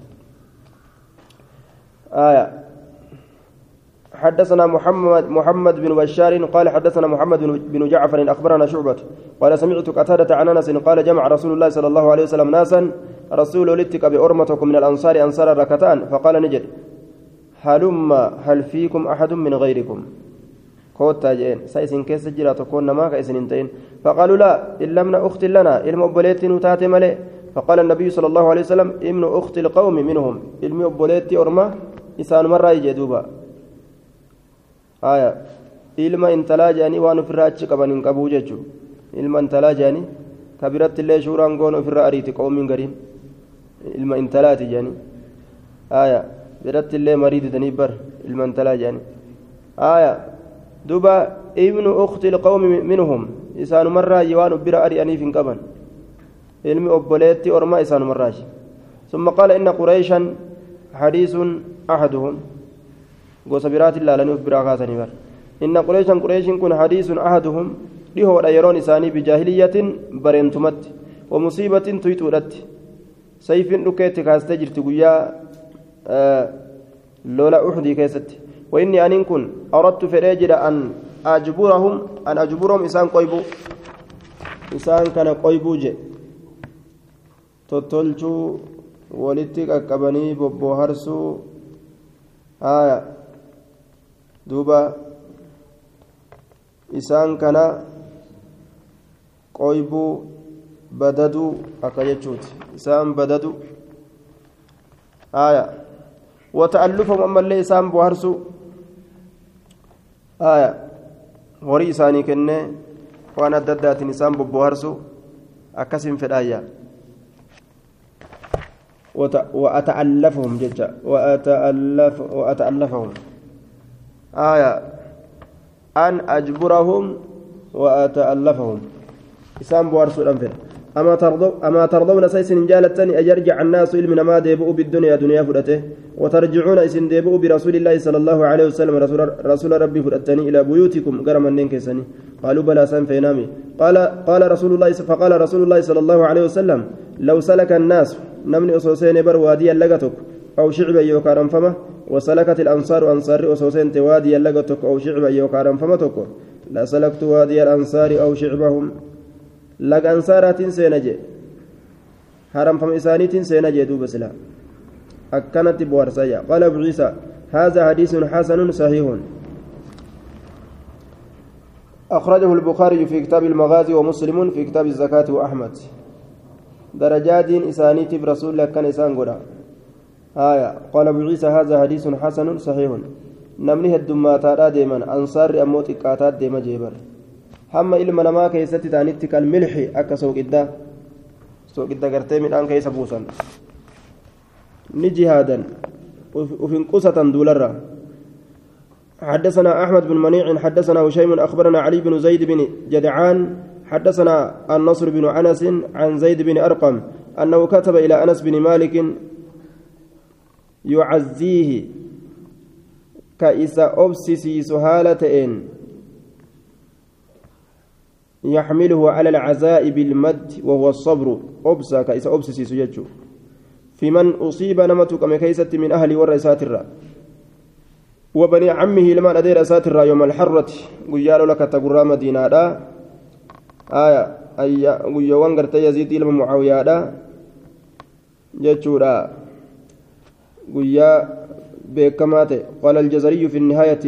آية حدثنا محمد محمد بن بشار قال حدثنا محمد بن جعفر أخبرنا شعبة قال سمعت قتادة عن أنس قال جمع رسول الله صلى الله عليه وسلم ناسا رسول لتك بأرمتكم من الأنصار أنصار ركتان فقال نجد هلم هل فيكم أحد من غيركم كوتا جين سايسن كيس جرا تكون ما كايسن انتين فقالوا لا إن لم أخت لنا علم أبوليت نتات ملئ فقال النبي صلى الله عليه وسلم ابن أخت القوم منهم علم أبوليت أرما إسان مرة يجدوبا آية ilma intalaa jedhanii waan ofirraa achi qaban hin qabuu jechuudha ilma intalaa jedhanii kabiratti illee shuuraan goon ofirraa ariiti qoomiin gariin ilma intalaati jedhanii aya biratti illee marii didanii bar ilma intalaa jedhanii aya duba ibnu ukhti ilqawmi minhum isaanumarraa waan ubbira ari'aniif hin qaban ilmi obboleetti ormaa isaanumarraashi ثم قال إن قريشا حديث أحدهم وصبرات الله لنوف براغاتني بر إن قريشا قريش كن حديث أحدهم له يرون إساني بجاهلية برنتمت ومصيبة تيتولت sayfiin dhukkeetti kaastee jirti guyyaa lola uxdii keessatti وإني أن كن أردت فريجر أن أجبرهم أن أجبرهم إنسان قيبو إنسان كان قيبو جي تطلجو ولتك أكبني ببو هرسو آية دوبا إنسان كان قيبو بددو أكيجوت إنسان بددو آية وتألفهم أما اللي إنسان بوهرسو آية horii isaanii kennee waan adda addaatiin isaan bobboharsu akkasin fedhaayya وأتألفهم جدا وأتألف وأتألفهم آية أن أجبرهم وأتألفهم إسام بوارسو الأنفر أما ترضون أما ترضون سيس جالتني أيرجع الناس إلمنا ما ديبؤوا بالدنيا دنيا فرته وترجعون إسن ديبؤوا برسول الله صلى الله عليه وسلم رسول, رسول ربي فرتني إلى بيوتكم قرم النين كيسني قالوا بلا سن فينامي قال قال رسول الله فقال رسول الله صلى الله عليه وسلم لو سلك الناس نمني أسوسين بر واديا لقتك أو شعبا يوكارن فما وسلكت الأنصار أنصار أسوسين تواديا لقتك أو شعبا يوكارن فمتك لا سلكت وادي الأنصار أو شعبهم لق أنصارات سينجي حرم فم إسانيت سينجي دوب سلا أكنت بورسايا قال أبو عيسى هذا حديث حسن صحيح أخرجه البخاري في كتاب المغازي ومسلم في كتاب الزكاة وأحمد درجات إسانيت برسول الله كان إسان قرأ آية قال أبو عيسى هذا حديث حسن صحيح نمنه الدمات دائما أنصار أموت كاتات ديما جيبر hamma ilma namaa keessatti ta'anitti kal milxi akka sooqiddaa sooqidda gartee midhaan keessa buusan ni jihaadan ufin qusatan duularra حدثنا أحمد بن منيع حدثنا هشيم أخبرنا علي بن زيد بن جدعان حدثنا النصر بن أنس عن زيد بن أرقم أنه كتب إلى أنس بن مالك يعزيه كإسا أبسسي سهالتين يحمله على العزاء بالمد وهو الصبر أبسا كإسا أبسسي سججو في من أصيب نمتك مكيسة من أهل والرئيسات الرّ وبني عمه لما أدير أساتر يوم الحرة قيالوا لك تقرى مدينة دا آية أي قيوان قرت يزيد إلى معاوية دا جتشورا قيا بكمات قال الجزري في النهاية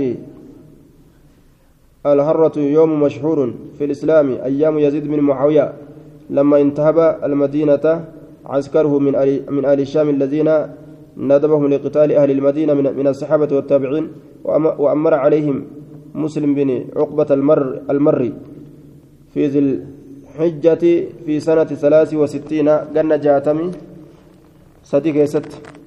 الحرة يوم مشهور في الإسلام أيام يزيد بن معاوية لما انتهب المدينة عسكره من آل من آل الشام الذين ندبهم لقتال أهل المدينة من, من الصحابة والتابعين وأمر عليهم مسلم بن عقبة المر المري في ذي الحجة في سنة ثلاث وستين جنة جاتمي صديق ست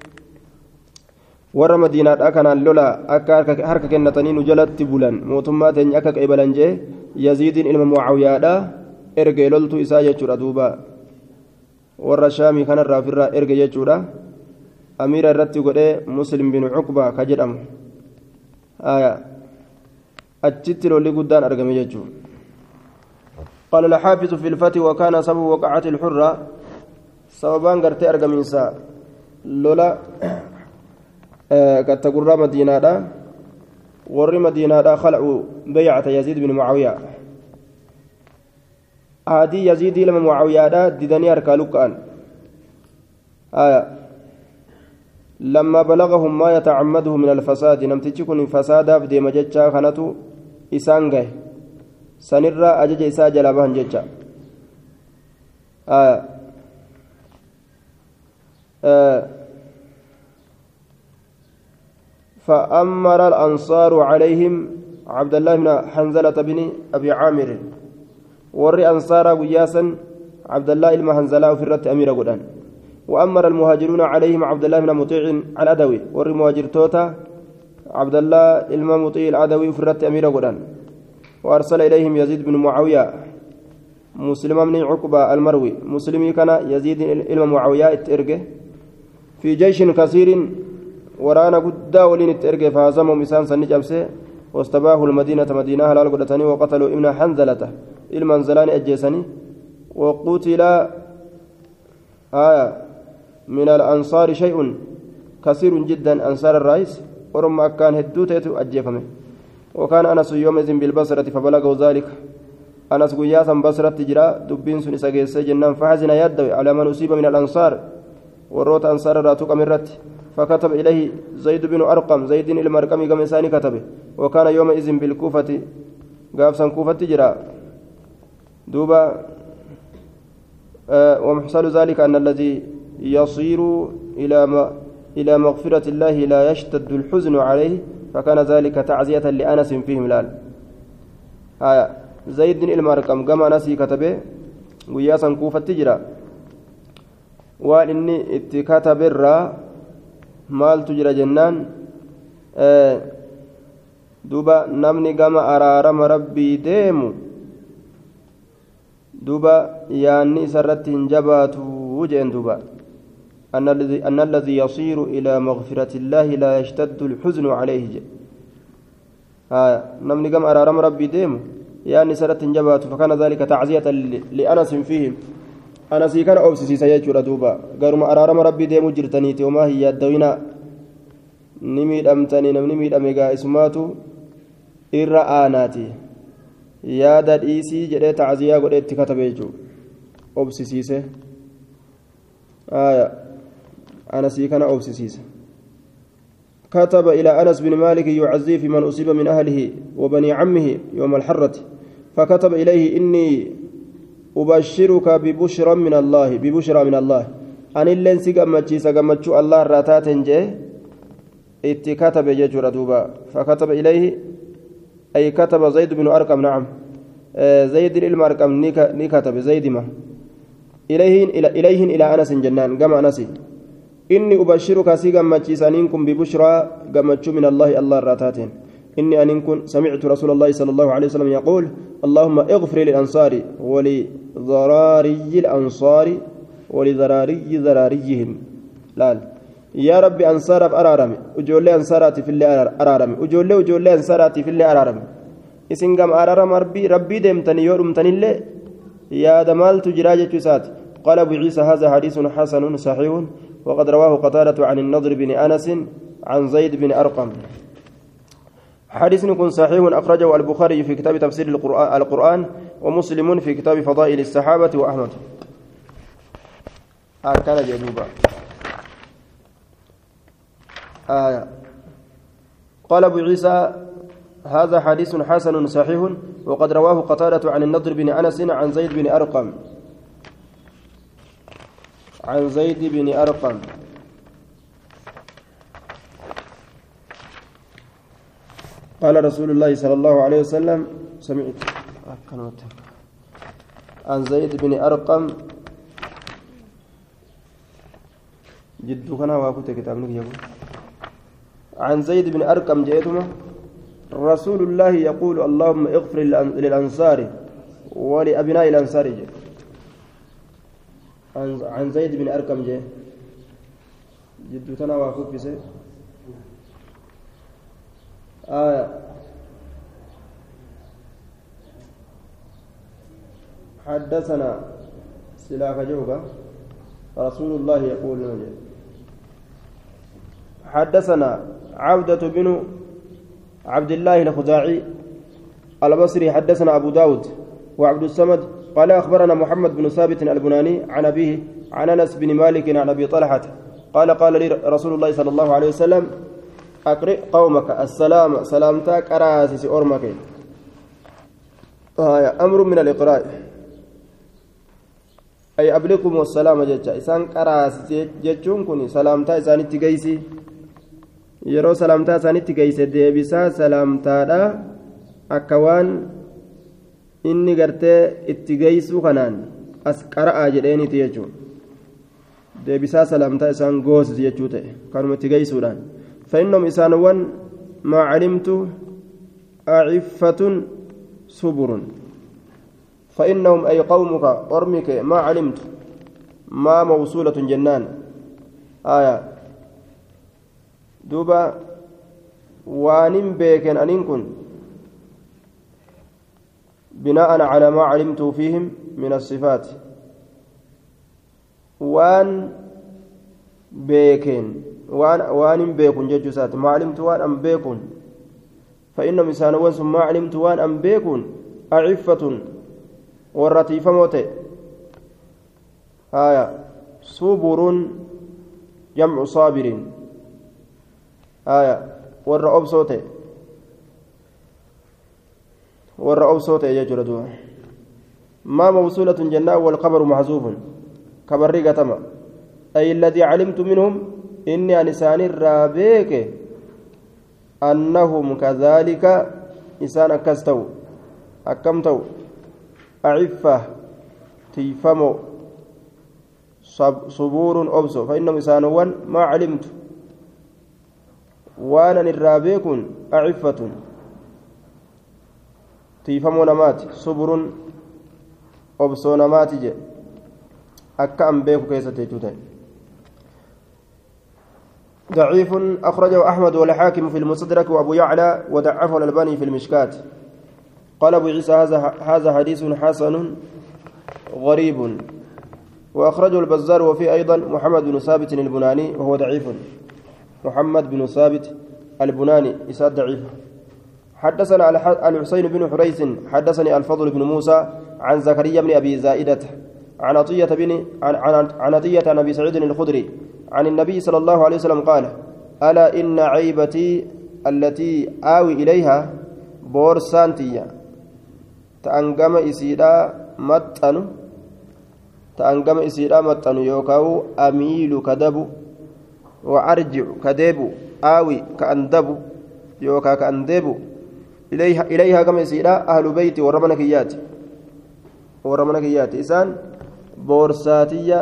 ور مدينة أكن اللولا أكا حركة كنتنين جلت بولان موتمات أكا إبلانجي يزيد إلى معاوية إرجع لولتو إساجة دوبا ور شامي كان الرافرة إرجع جورا أمير الرتي قد مسلم بن عقبة كجرم آية أجتل لقدان أرقم يجو قال الحافظ في الفتي وكان سبب وقعة الحرة سببان قرت أرقم إنساء لولا آه قد تقرى مدينة دا ور مدينة دا خلعوا بيعة يزيد بن معاوية هذه يزيد لما معاوية دا ددني أركالوك أن آية لما بلغهم ما يتعمده من الفساد نمتجكن فسادا بدي مججا خنتو إسانغه سنرى أجج إسا جلبهن ججا آه. آه. فأمر الأنصار عليهم عبد الله بن حنزلة بن أبي عامر ور أنصار قياسا عبد الله المحنزلة في الرت أمير قدان وأمر المهاجرون عليهم عبد الله بن مطيع العدوي ور مهاجر توتا عبد الله المطيع العدوي فرت أمير قران وأرسل إليهم يزيد بن معاوية مسلم بن عقبة المروي مسلمي كان يزيد إلى معاوية الترجة في جيش كثير ورانا قد ولين الترجة فهزمهم إنسان سنجبسه واستباحوا المدينة مدينة هلال قدتني وقتلوا ابن حنزلة المنزلان أجيسني وقتل آية من الأنصار شيء كثير جدا أنصار الرئيس ورم كان هدوته أجفمه وكان أنس يومئذ بالبصرة فبلغوا ذلك أنس قياسا بصرة تجرى دبين سن سجيس جنان فحزن يده على من أصيب من الأنصار وروت أنصار راتوك مرت فكتب إليه زيد بن أرقم زيد المرقم كم إنسان كتبه وكان يومئذ بالكوفة قافسا كوفة تجرى دوبا آه ومحصل ذلك أن الذي يصير إلى ما إلى مغفرة الله لا يشتد الحزن عليه فكان ذلك تعزية لأنس فيهم الآن آية زيد المرقم كما نسي كتبه وياسا كوفة تجرى وإني اتكتب الرا مال تجرى جنان آه دوبا نمني كما أرارم ربي ديمو دوبا يعني سرت جبات وجن دوبا أن الذي أن الذي يصير إلى مغفرة الله لا يشتد الحزن عليه آه نمني كما أرارم ربي ديمو يعني سرت جبات فكان ذلك تعزية لأنس فيهم أنس كان أوبسي سيجور دوبا قالوا ما أرارم ربي ديمو جرتنيتي وما هي الدوينة نميد أمتني نميد أميقا اسماتو إرآناتي yaada dhiisii jedhee tacziyaa godhee itti katabe jechuudha obsisiise anasii kana obsisiise كتب إلى أنس بن مالك يعزي في من أصيب من أهله وبني عمه يوم الحرة فكتب إليه إني أبشرك ببشرى من الله ببشرى من الله أن اللين سيقمتشي سيقمتشو الله راتات جه اتكتب يجور دوبا فكتب إليه أي كتب زيد بن أرقم نعم آه زيد المرقم نكتب زيد ما إليهن إلى إليهن إلى أنس جنان جمع أنس إني أبشرك سيغم مجيسانينكم ببشرى جمتشو من الله الله راتاتين إني أنكم سمعت رسول الله صلى الله عليه وسلم يقول اللهم اغفر للأنصار ولضراري الأنصار ولضراري ذراريهم لا يا ربي أنصار أرارمي وجولي أنصاراتي في اللي أرارمي وجولي وجولي أنصاراتي في اللي أرارمي إسنقم أرارم ربي ربي دمتني يورمتني اللي يا دمال تجراجة سات قال أبو عيسى هذا حديث حسن صحيح وقد رواه قتادة عن النضر بن أنس عن زيد بن أرقم حديث يكون صحيح أخرجه البخاري في كتاب تفسير القرآن, القرآن ومسلم في كتاب فضائل الصحابة وأحمد أركان جدوبا آية قال أبو عيسى هذا حديث حسن صحيح وقد رواه قتادة عن النضر بن أنس عن زيد بن أرقم عن زيد بن أرقم قال رسول الله صلى الله عليه وسلم سمعت عن زيد بن أرقم جد كان واكوت كتابك يقول عن زيد بن أرقم جئتما رسول الله يقول اللهم اغفر للأنصار ولأبناء الأنصار جئ. عن زيد بن أرقم جئ جد كان واكوت في سيد آية حدثنا سلاك جوبة رسول الله يقول حدثنا عودة بن عبد الله الخزاعي البصري حدثنا أبو داود وعبد الصمد قال أخبرنا محمد بن ثابت البناني عن أبيه عن أنس بن مالك عن أبي طلحة قال قال لي رسول الله صلى الله عليه وسلم أقرئ قومك السلام سلامتك أراسس أرمك آه أمر من الإقراء أي أبلغكم والسلام جتة إسان أراسس جتون كوني سلامتا إسان اتقيسي يرو سلامتا إسان اتقيسي ديبسا سلامتا دا أكوان إني قرتي اتقيسو خنان أسكرا جديني تيجو ديبسا سلامتا إسان غوز جتوته كانوا اتقيسو دان فإنهم إسانوان ما علمت أعفة صبر فإنهم أي قومك أرمك ما علمت ما موصولة جنان آية دوبا وانم بيكن أنكن بناء على ما علمت فيهم من الصفات وان بيكين وان وان بيكون ججسات ما علمت وان ام بيكون فإن مسان وان ما علمت وان ام بيكون أعفة والرتيف موتي آية صبر جمع صابر آية والرأب صوتي والرأب صوتي يجرد ما موصولة جناء والقبر محذوف كبري قتما أي الذي علمت منهم إني أنسان الرابيك أنهم كذلك إنسان أكستو أكمتو أعفة تيفمو صبور أبصو فإنهم إنسان ما علمت وانا الرابيك أعفة تيفمو نمات صبر أبصو نمات جي أكا أنبيك كيسة تيجوتين ضعيف أخرجه أحمد والحاكم في المستدرك وأبو يعلى وضعفه الألباني في المشكات قال أبو عيسى هذا هذا حديث حسن غريب وأخرجه البزار وفي أيضا محمد بن ثابت البناني وهو ضعيف محمد بن ثابت البناني إساد ضعيف حدثنا الحسين بن حريث حدثني الفضل بن موسى عن زكريا بن أبي زائدة عن عطية بن عن عن عطية عن أبي سعيد الخدري عن النبي صلى الله عليه وسلم قال ألا إن عيبتي التي آوي إليها بورسانتية تأنقم إسيدا متن تأنقم إسيدا متن يوكاو أميل كدب وأرجع كدب آوي كأندب يوكا كأندب إليها إليها كما إسيدا أهل بيتي ورمنكيات ورمنكيات إسان بورساتية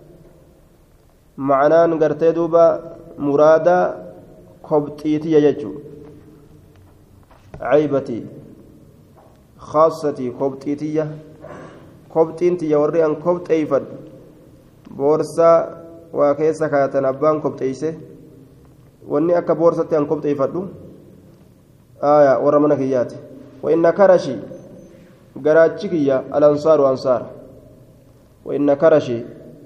معنان غرتي دوبا مرادا كوبتيتي يجو عيبتي خاصتي كوبتيتي كوبتينتي يوري ان كوبت ايفد بورصا وكيسا كاتن ابان كوبتيسه وني اكا بورصتي ان كوبت ايفدو آية ورمنكيات وإن كرشي غراتشكيا الأنصار وأنصار وإن كرشي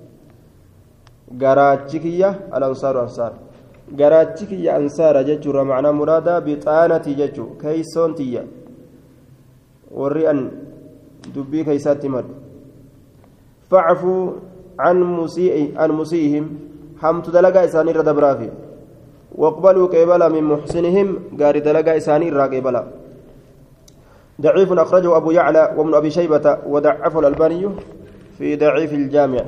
غراتشكيا الأنصار وأنصار غراتشكيا أنصار جتشور معنى مرادا بطانة جتشو كيسونتيا ورئن دبي كيسات مد فاعفوا عن مسيء عن مسيئهم حمت دلقا إساني ردبرافي واقبلوا قبلا من محسنهم غار دلقا إساني راقبلا ضعيف أخرجه أبو يعلى وابن أبي شيبة وضعفه الألباني في ضعيف الجامع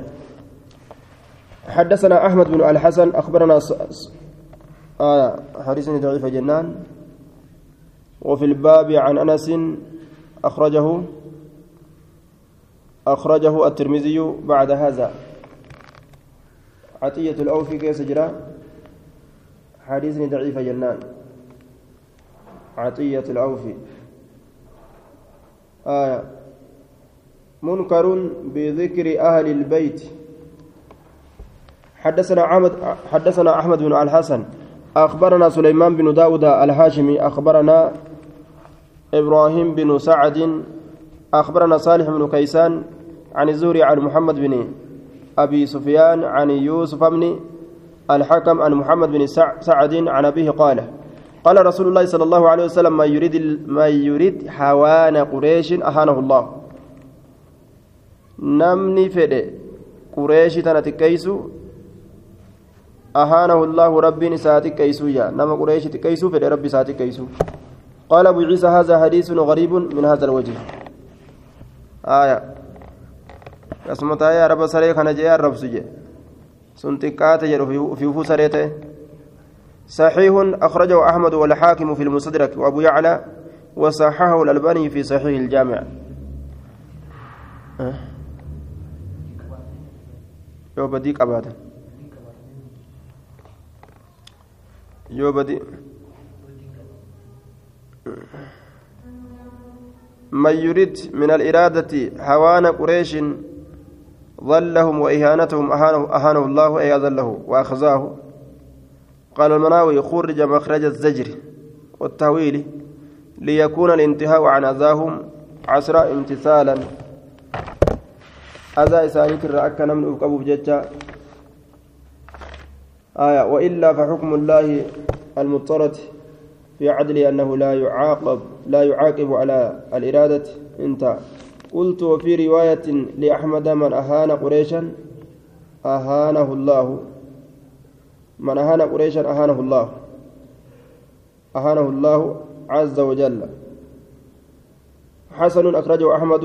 حدثنا أحمد بن الحسن أخبرنا ص... آه حديثني ضعيف جنان وفي الباب عن أنس أخرجه أخرجه الترمذي بعد هذا عطية الأوفي كيس جرى حديثني ضعيف جنان عطية الأوفي آية منكر بذكر أهل البيت حدثنا أحمد حدثنا أحمد بن الحسن أخبرنا سليمان بن داود الهاشمي أخبرنا إبراهيم بن سعد أخبرنا صالح بن كيسان عن الزهري عن محمد بن أبي سفيان عن يوسف بن الحكم عن محمد بن سعد عن أبيه قال قال رسول الله صلى الله عليه وسلم ما يريد ما يريد حوان قريش أهانه الله نمني فدي قريش تنتكيسو أهانه الله ربي نساتك كيسو يا نما قريش تكيسو فدي ربي ساتك كيسو قال أبو عيسى هذا حديث غريب من هذا الوجه آية اسمتا يا رب سريك أنا جاي رب سجى سنتكات يرو في في سريته صحيح أخرجه أحمد والحاكم في المستدرك وأبو يعلى وصححه الألباني في صحيح الجامع أه؟ يو بديك أبدا يو بدي من يريد من الإرادة هوان قريش ظلهم وإهانتهم أهانه, أهانه الله أي أذله وأخزاه قال المناوي خرج مخرج الزجر والتهويل ليكون الانتهاء عن أذاهم عسر امتثالا أذى إسانيت الرأكنا من أبقبوا بججة آية وإلا فحكم الله المضطرد في عدله أنه لا يعاقب لا يعاقب على الإرادة انت قلت وفي رواية لأحمد من أهان قريشا أهانه الله من أهان قريشا أهانه الله أهانه الله عز وجل حسن أخرجه أحمد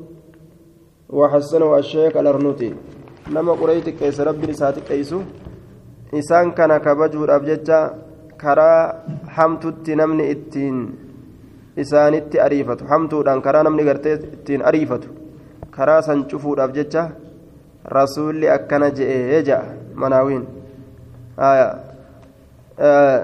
وحسنه الشيخ الأرنوطي نما قريتك كيس ربي لساتك كيسو إسان كان كبجور أبججا كرا حمتت نمني إتين إسانت أريفة حمتو دان كرا نمني قرتي إتين أريفة كرا سنشوفو أبججا رسول أكنا جئ يجا مناوين آية آه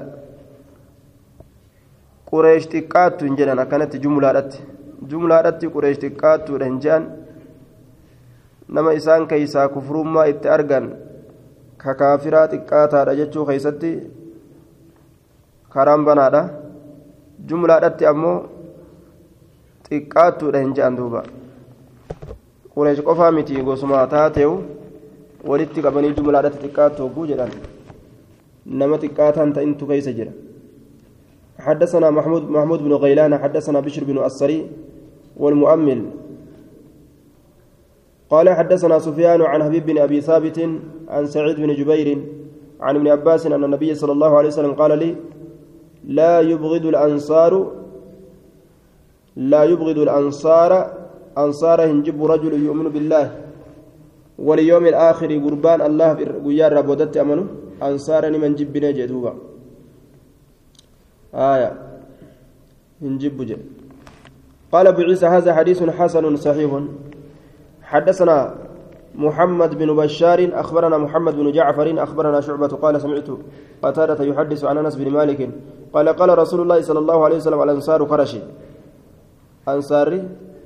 قريش تقاتو إنجلنا كانت جملة جملة قريش تقاتو رنجان nama isaan keeysaa kufrummaa itti argan ka kaafiraa xiqqaataadha jechuu keeysatti karaan banaadha jumlaadhatti ammoo xiqqaattuudha hin je'an duuba qureesh qofaa miti gosuma taateewu walitti qabanii jumlaadhatti xiqqaattu hogguu jedhan nama xiqqaataan ta'intu keeysa jira حدثنا محمود محمود بن غيلان حدثنا بشر بن الصري والمؤمل قال حدثنا سفيان عن حبيب بن أبي ثابت عن سعيد بن جبير عن ابن عباس أن النبي صلى الله عليه وسلم قال لي لا يبغض الأنصار لا يبغض الأنصار أنصار هنجب رجل يؤمن بالله واليوم الآخر قربان الله في قيار ربودت أمنه أنصار من جبنا جدوبا آية هنجب جد قال أبو عيسى هذا حديث حسن صحيح حدثنا محمد بن بشار أخبرنا محمد بن جعفر أخبرنا شعبة قال سمعت قتادة يحدث عن أنس بن مالك قال قال رسول الله صلى الله عليه وسلم الأنصار خرشي أنصاري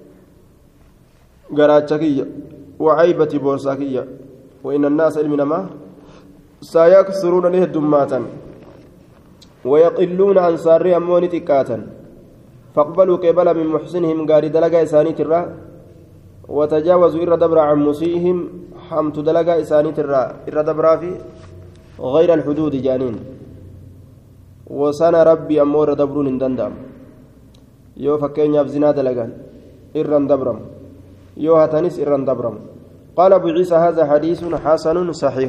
قراتشكية وعيبة بورساكية وإن الناس علمنا سيكثرون له الدماتا ويقلون أنصاري أموني تكاتا فاقبلوا قبل من محسنهم قاري دلقا إساني ترى وتجاوزوا إر دبر عن مسيهم حمت دلقا إساني ترى إر دبر في غير الحدود جانين وسنى ربي أمور دبرون دندام يو فكين يبزنا دلقا إرن دبرم يو هتنس إرن دبرم قال أبو عيسى هذا حديث حسن صحيح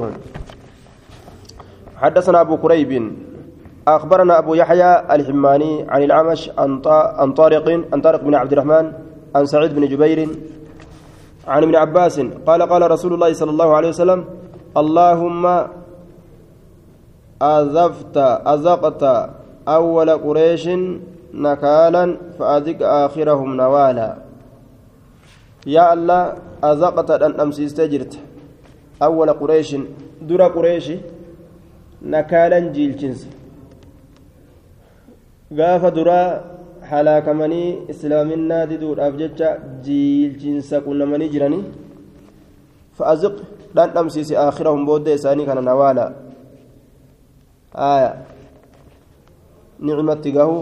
حدثنا أبو كريب أخبرنا أبو يحيى الحماني عن العمش عن طارق عن طارق بن عبد الرحمن عن سعيد بن جبير عن ابن عباس قال قال رسول الله صلى الله عليه وسلم اللهم أذفت أذقت أول قريش نكالا فأذق آخرهم نوالا يا الله أذقت أن أمسي استجرت أول قريش در قريش نكالا جيل جنس قاف درا halaakamanii islaaminaa diduudhaaf jecha jiilchinsa qunnamanii jiranii fa'aziq dhandhamsiise aakhirahum booddee isaanii kana nawaala aya nicmatti gahu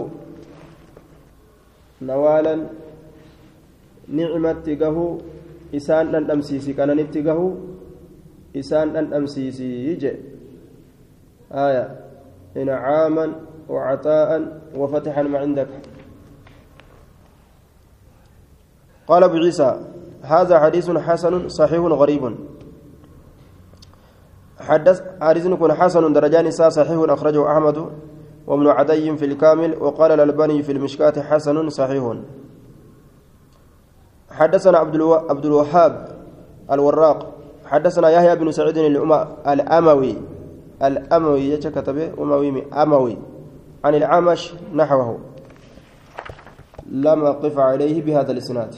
nawaalan nicmatti gahu isaan dhandhamsiisi kananitti gahu isaan dhandhamsiisii je aya incaaman وعطاء وفتحا ما عندك قال أبو عيسى هذا حديث حسن صحيح غريب حدث حديث يكون حسن درجان صحيح أخرجه أحمد وابن عدي في الكامل وقال الألباني في المشكاة حسن صحيح حدثنا عبد الوهاب الوراق حدثنا يحيى بن سعيد الأموي الأموي يتكتب أموي أموي عن العمش نحوه لم أقف عليه بهذا الإسناد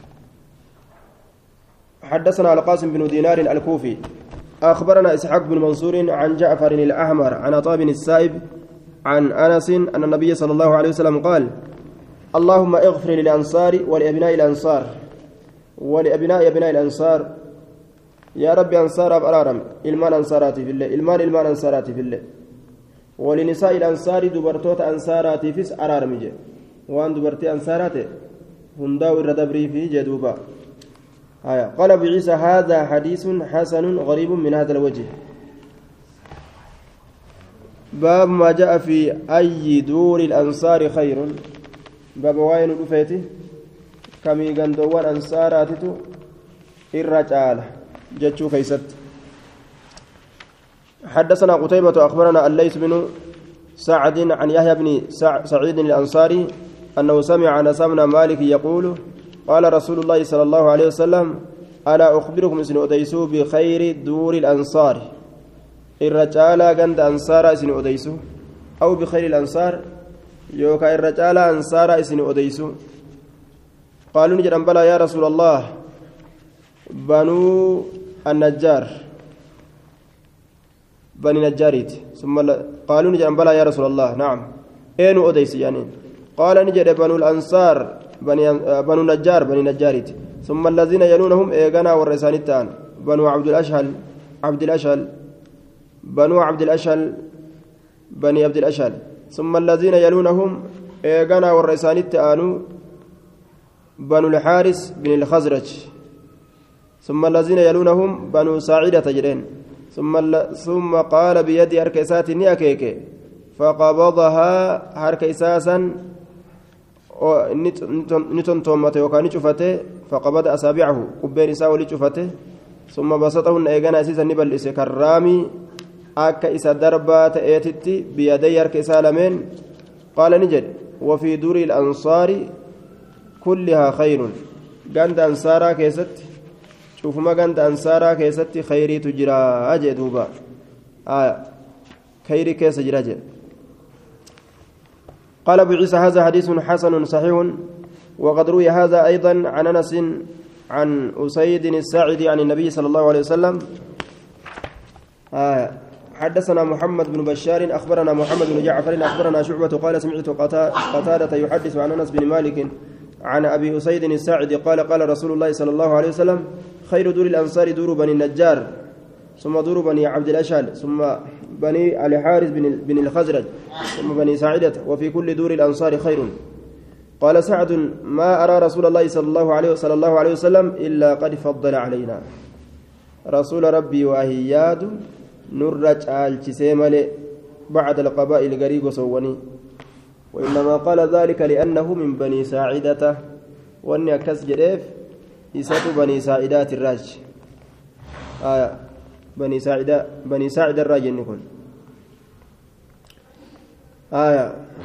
حدثنا القاسم بن دينار الكوفي أخبرنا إسحاق بن منصور عن جعفر الأحمر عن عطاء بن السائب عن أنس أن النبي صلى الله عليه وسلم قال اللهم اغفر للأنصار ولأبناء الأنصار ولأبناء أبناء الأنصار يا ربي أنصار أبرارم إلمان أنصاراتي في الله إلمان إلمان أنصاراتي في الله ولنساء الأنصار دبرتوت أنصاراتي فيس أرارمجي وأن دبرتي أنصاراتي هنداو الردبري في جدوبا آية. قال أبو عيسى هذا حديث حسن غريب من هذا الوجه باب ما جاء في أي دور الأنصار خير باب واين رفيتي كمي غندوان أنصاراتتو الرجال جتشو كيست حدثنا قتيبة أخبرنا الليث بن سعد عن يحيى بن سعيد الأنصاري أنه سمع أنس بن مالك يقول قال رسول الله صلى الله عليه وسلم ألا أخبركم سن أديسو بخير دور الأنصار الرجال غند أنصار سن أديسو أو بخير الأنصار يوكا الرجال أنصار سن أديسو قالوا نجد بلى يا رسول الله بنو النجار بني نجاريت ثم قالوا نجد بلى يا رسول الله نعم أين أديس يعني قال نجد بنو الأنصار بني بنو نجار بني نجاريت ثم الذين يلونهم إيغانا والرسان التان بنو عبد الأشهل عبد الأشهل بنو عبد الأشهل بني عبد الأشهل ثم الذين يلونهم إيغانا والرسان التان بنو الحارس بن الخزرج ثم الذين يلونهم بنو ساعدة جرين ثم ثم قال بيد أركيسات نياكيك فقبضها هركيساسا نتن تومته وكان شفته فقبض أصابعه قبين إساء ولشفته ثم بسطهن إيغانا أسيسا نبل إسا كرامي أكا إسا دربات إيتتي بيدي أركيسا لمن قال نجد وفي دور الأنصار كلها خير غند أنصارا كيست شوف ما غند أنصارا كيست خيري تجرى أجي دوبا آه خيري كيس جرى قال أبو عيسى هذا حديث حسن صحيح وقد روي هذا أيضا عن أنس عن أسيد الساعدي عن النبي صلى الله عليه وسلم آه حدثنا محمد بن بشار أخبرنا محمد بن جعفر أخبرنا شعبة قال سمعت قتادة يحدث عن أنس بن مالك عن أبي أسيد الساعدي قال قال رسول الله صلى الله عليه وسلم خير دور الأنصار دور بني النجار ثم دور بني عبد الأشهل ثم بني الحارث بن بن الخزرج ثم بني ساعدة وفي كل دور الأنصار خير قال سعد ما أرى رسول الله صلى الله عليه صلى الله عليه وسلم إلا قد فضل علينا رسول ربي وأهياد نرج الجسيمل بعد القبائل قريب صوني وإنما قال ذلك لأنه من بني ساعدة وأن أكس جريف إسات بني ساعدات الراج آه بني ساعدة بني ساعدة الراجل نكون آية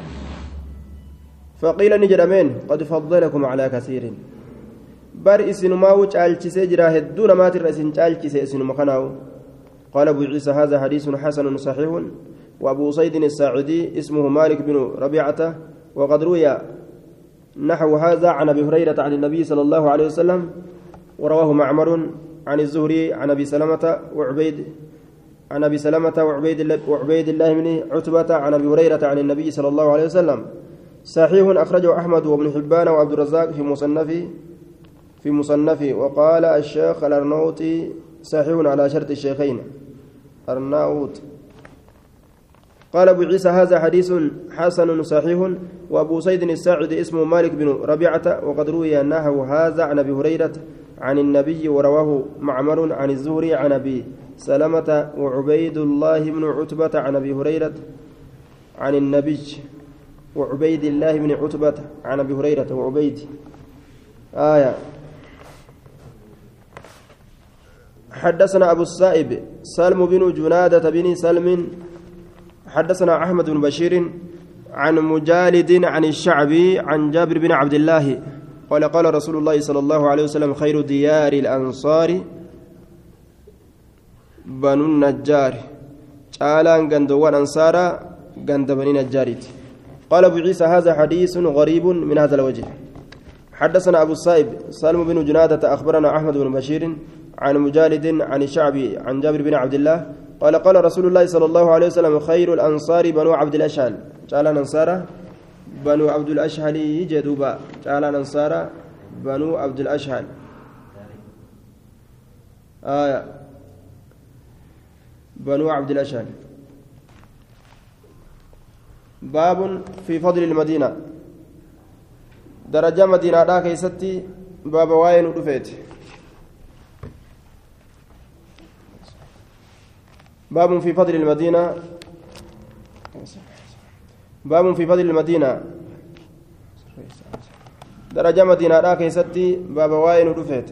فقيل نجرمين قد فضلكم على كثير بر اسن ما وجالتي سجرا هدون ما ترسن جالتي سن مخناو قال ابو عيسى هذا حديث حسن صحيح وابو صيد الساعدي اسمه مالك بن ربيعه وقد روي نحو هذا عن ابي هريره عن النبي صلى الله عليه وسلم ورواه معمر عن الزهري عن ابي سلمة وعبيد عن ابي سلمة وعبيد الله وعبيد الله بن عتبة عن ابي هريرة عن النبي صلى الله عليه وسلم صحيح اخرجه احمد وابن حبان وعبد الرزاق في مصنفه في مصنفه وقال الشيخ الارناؤوطي صحيح على شرط الشيخين ارناؤوط قال ابو عيسى هذا حديث حسن صحيح وابو سيد الساعدي اسمه مالك بن ربيعة وقد روي نحو هذا عن ابي هريرة عن النبي ورواه معمر عن الزهري عن ابي سلمة وعبيد الله بن عتبة عن ابي هريرة عن النبي وعبيد الله بن عتبة عن ابي هريرة وعبيد آية حدثنا ابو السائب سلم بن جنادة بن سلم حدثنا احمد بن بشير عن مجالد عن الشعبي عن جابر بن عبد الله قال قال رسول الله صلى الله عليه وسلم خير ديار الأنصار بنو النجار تعالى غندوان أنصارا غند بني نجاريت قال أبو عيسى هذا حديث غريب من هذا الوجه حدثنا أبو الصائب سالم بن جنادة أخبرنا أحمد بن بشير عن مجالد عن الشعبي عن جابر بن عبد الله قال قال رسول الله صلى الله عليه وسلم خير الأنصار بنو عبد الأشهل تعالى أنصارا بنو عبد الأشهل جدوبا تعالى ننصارى بنو عبد الأشهل آية بنو عبد الأشهل باب في فضل المدينة درجة مدينة دا كيستي باب واين ودفيت باب في فضل المدينة باب في فضل المدينة درجة مدينة راكي ستي باب واين ودفت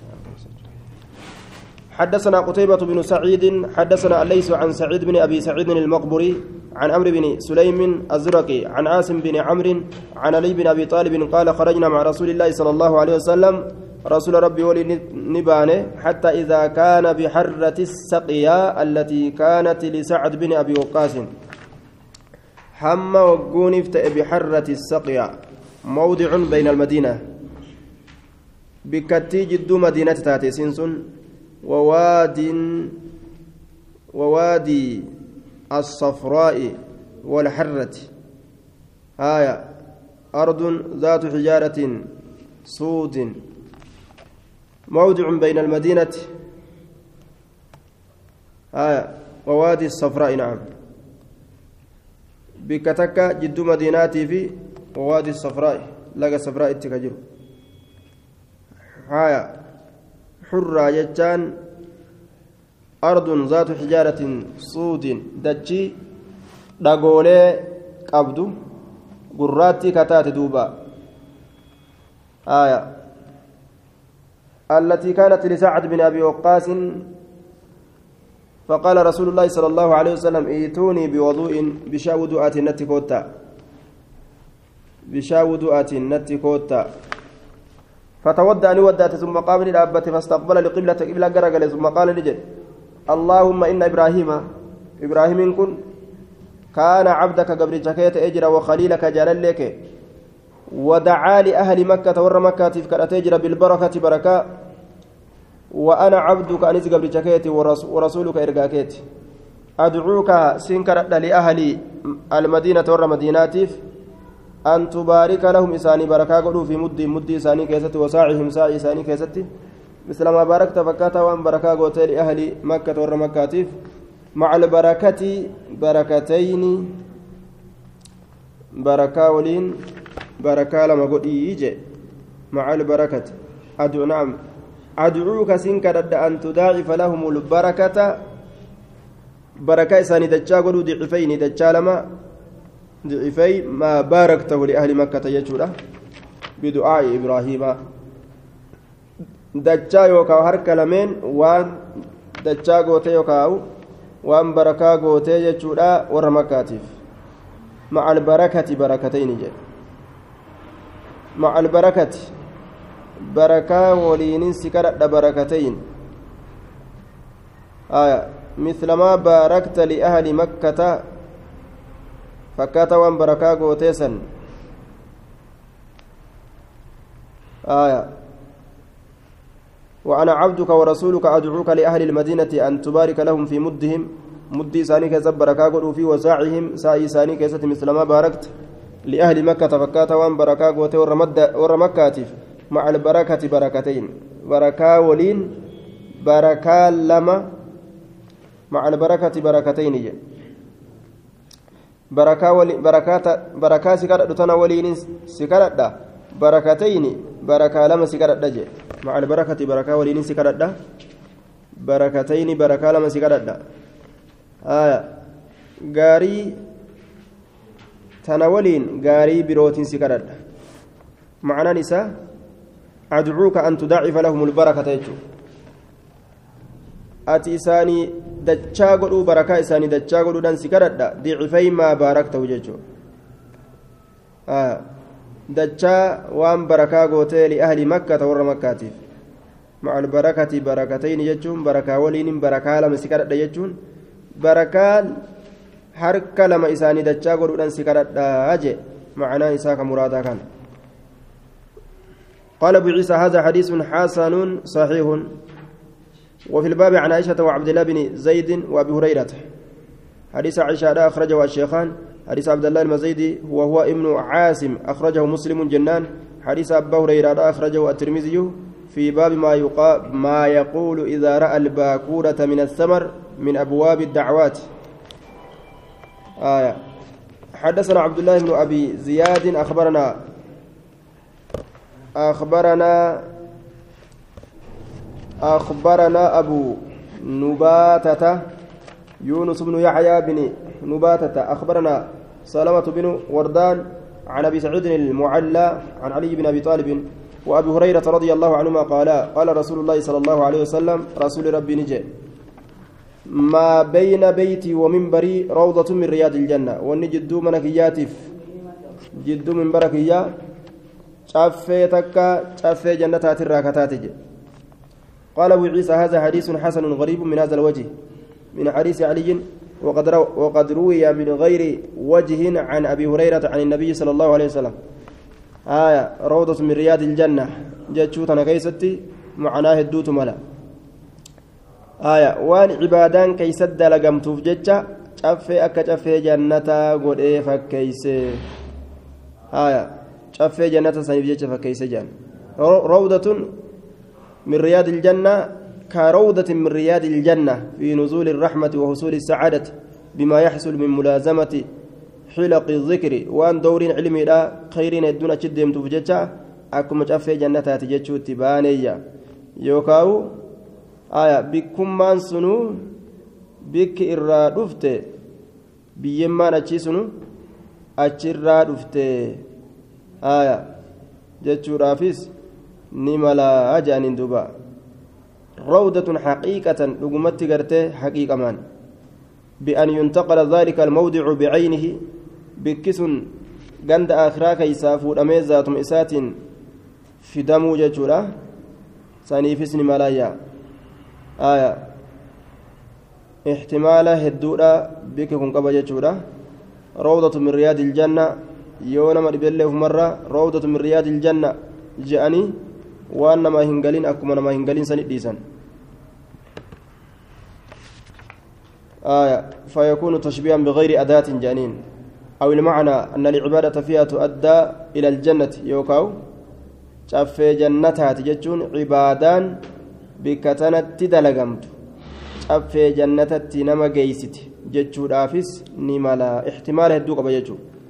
حدثنا قتيبة بن سعيد حدثنا الليث عن سعيد بن أبي سعيد المقبري عن عمرو بن سليم الزرقي عن عاصم بن عمرو عن علي بن أبي طالب قال خرجنا مع رسول الله صلى الله عليه وسلم رسول ربي ولي نبانه حتى إذا كان بحرة السقيا التي كانت لسعد بن أبي وقاص حم وقون بحرة السقيا موضع بين المدينة بكتي جد مدينة تاتي سنسن وواد ووادي الصفراء والحرة آية أرض ذات حجارة سود موضع بين المدينة آية ووادي الصفراء نعم بكتك جد مديناتي في ووادي الصفراء لقى صفراء التكجر آية حرة جتان أرض ذات حجارة سود دجي دغولي قبدو قراتي كتات دوبا آية التي كانت لسعد بن أبي وقاص فقال رسول الله صلى الله عليه وسلم ائتوني بوضوء بشاء وضوءات نتكوتا بشاء وضوءات نتكوتا فتودع ودات ثم قام للأبة فاستقبل لقبلة قبلة قرقل ثم قال لجد اللهم إن إبراهيم إبراهيم كن كان عبدك قبل جكيت أجر وخليلك جلال لك ودعا لأهل مكة ور مكة تفكر تجر بالبركة بركة وأنا عبدك أنس قبل جكيت ورسولك إرقاكيت أدعوك سنكر لأهل المدينة ور مديناتف أن تبارك لهم إساني بركة قلوا في مد مد إساني كيست وساعهم ساعي إساني كيست مثل ما باركت فكاتا وان بركة قوتي لأهل مكة ور مكاتف مع البركة بركتين بركة ولين بركة لما قد يجي مع البركة أدعو نعم أدعوك سنكر أن تضاعف لهم البركة بركة إساني دجا قلوا ضعفين دجا لما ضعفي ما باركته لأهل مكة يجوله بدعاء إبراهيم دجا يوكاو هرك لمن وان دجا قوتي يوكاو وان بركا قوتي يجوله ورمكاتف مع البركة بركتين جي مع البركة بركة ولين سكرت بركتين آية مثل ما باركت لأهل مكة فكاتا وان بركة قوتيسا آية وأنا عبدك ورسولك أدعوك لأهل المدينة أن تبارك لهم في مدهم مدي ساني كيسب بركة قلوا في وساعهم ساعي ساني كيست مثل ما باركت لأهل مكة فكاتا وان بركة قوتي ورمكاتف مع البركة بركتين بركة ولين بركة لما مع البركة بركتين جي. بركة ولي بركات بركة سكرت تنا ولين سكرت بركتين بركة لما سكرت جي. مع البركة بركة ولين سكرت بركتين بركة لما سكرت آية غاري تناولين غاري بروتين سكرت معنى نساء أدعوك أن تضاعف لهم البركة يجو أتي إساني دجا قلو بركة إساني دجا قلو دان سكرت ضعفي ما باركته يجو آه دجا وان بركة قوتي لأهل مكة ور مكاتف مع البركة بركتين يجون بركة ولين بركة لما سكرت يجون بركة حركة لما إساني دجا قلو دان سكرت أجي معنى إساك مرادا كان قال أبو عيسى هذا حديث حسن صحيح وفي الباب عن عائشة وعبد الله بن زيد وأبي هريرة حديث عائشة أخرجه الشيخان حديث عبد الله المزيدي وهو ابن عاصم أخرجه مسلم جنان حديث أبي هريرة أخرجه الترمذي في باب ما يقا ما يقول إذا رأى الباكورة من الثمر من أبواب الدعوات آية حدثنا عبد الله بن أبي زياد أخبرنا أخبرنا أخبرنا أبو نباتة يونس بن يحيى بن نباتة أخبرنا سلامة بن وردان عن أبي سعيد المعلى عن علي بن أبي طالب وأبي هريرة رضي الله عنهما قال قال رسول الله صلى الله عليه وسلم رسول ربي نجي ما بين بيتي ومنبري روضة من رياض الجنة ونجد منكياتف جد من بركية شافي تكا شافي جنتات الراكتات قال أبو عيسى هذا حديث حسن غريب من هذا الوجه من حديث علي وقد, رو وقد روي من غير وجه عن أبي هريرة عن النبي صلى الله عليه وسلم آية روضة من رياض الجنة جتشوتنا كيستي معناه الدوت ملا آية وان عبادان كيسد لقمتوف جتشا شافي أكا شافي جنة قد إيه فكيسي آية شافي جنة سنيف جتشا فكيسي جان روضة من رياض الجنة كروضة من رياض الجنة في نزول الرحمة وحصول السعادة بما يحصل من ملازمة حلق الذكر وان دورين علمي لا خيرين الدون أشدهم تفجتها أكم شافي جنتها تجتشو تبانية يوكاو آية بكم من سنو بك إرى دفت بيمان أشي سنو أشرى دفت آية جتشو رافيس نملا أجان دبا روضة حقيقة لقمت قرته حقيقة من بأن ينتقل ذلك الموضع بعينه بكس قند آخرا كيسافور أميزات مئسات في دمو ججورة سنيفسن ملايا آية احتمال هدورة بك كن قبا ججورة روضة من رياض الجنة يونما ربيله مرة روضة من رياض الجنة جاءني وأن ما هنقلين أكما ما هنقلين سنديسا آية فيكون تشبيها بغير أداة جانين أو المعنى أن العبادة فيها تؤدى إلى الجنة يوكاو شاف جنتها تجتون عبادان بكتنة تدلقمت شاف جنتها تنما قيست جتشو دافس نمالا احتمال هدوك بجتشو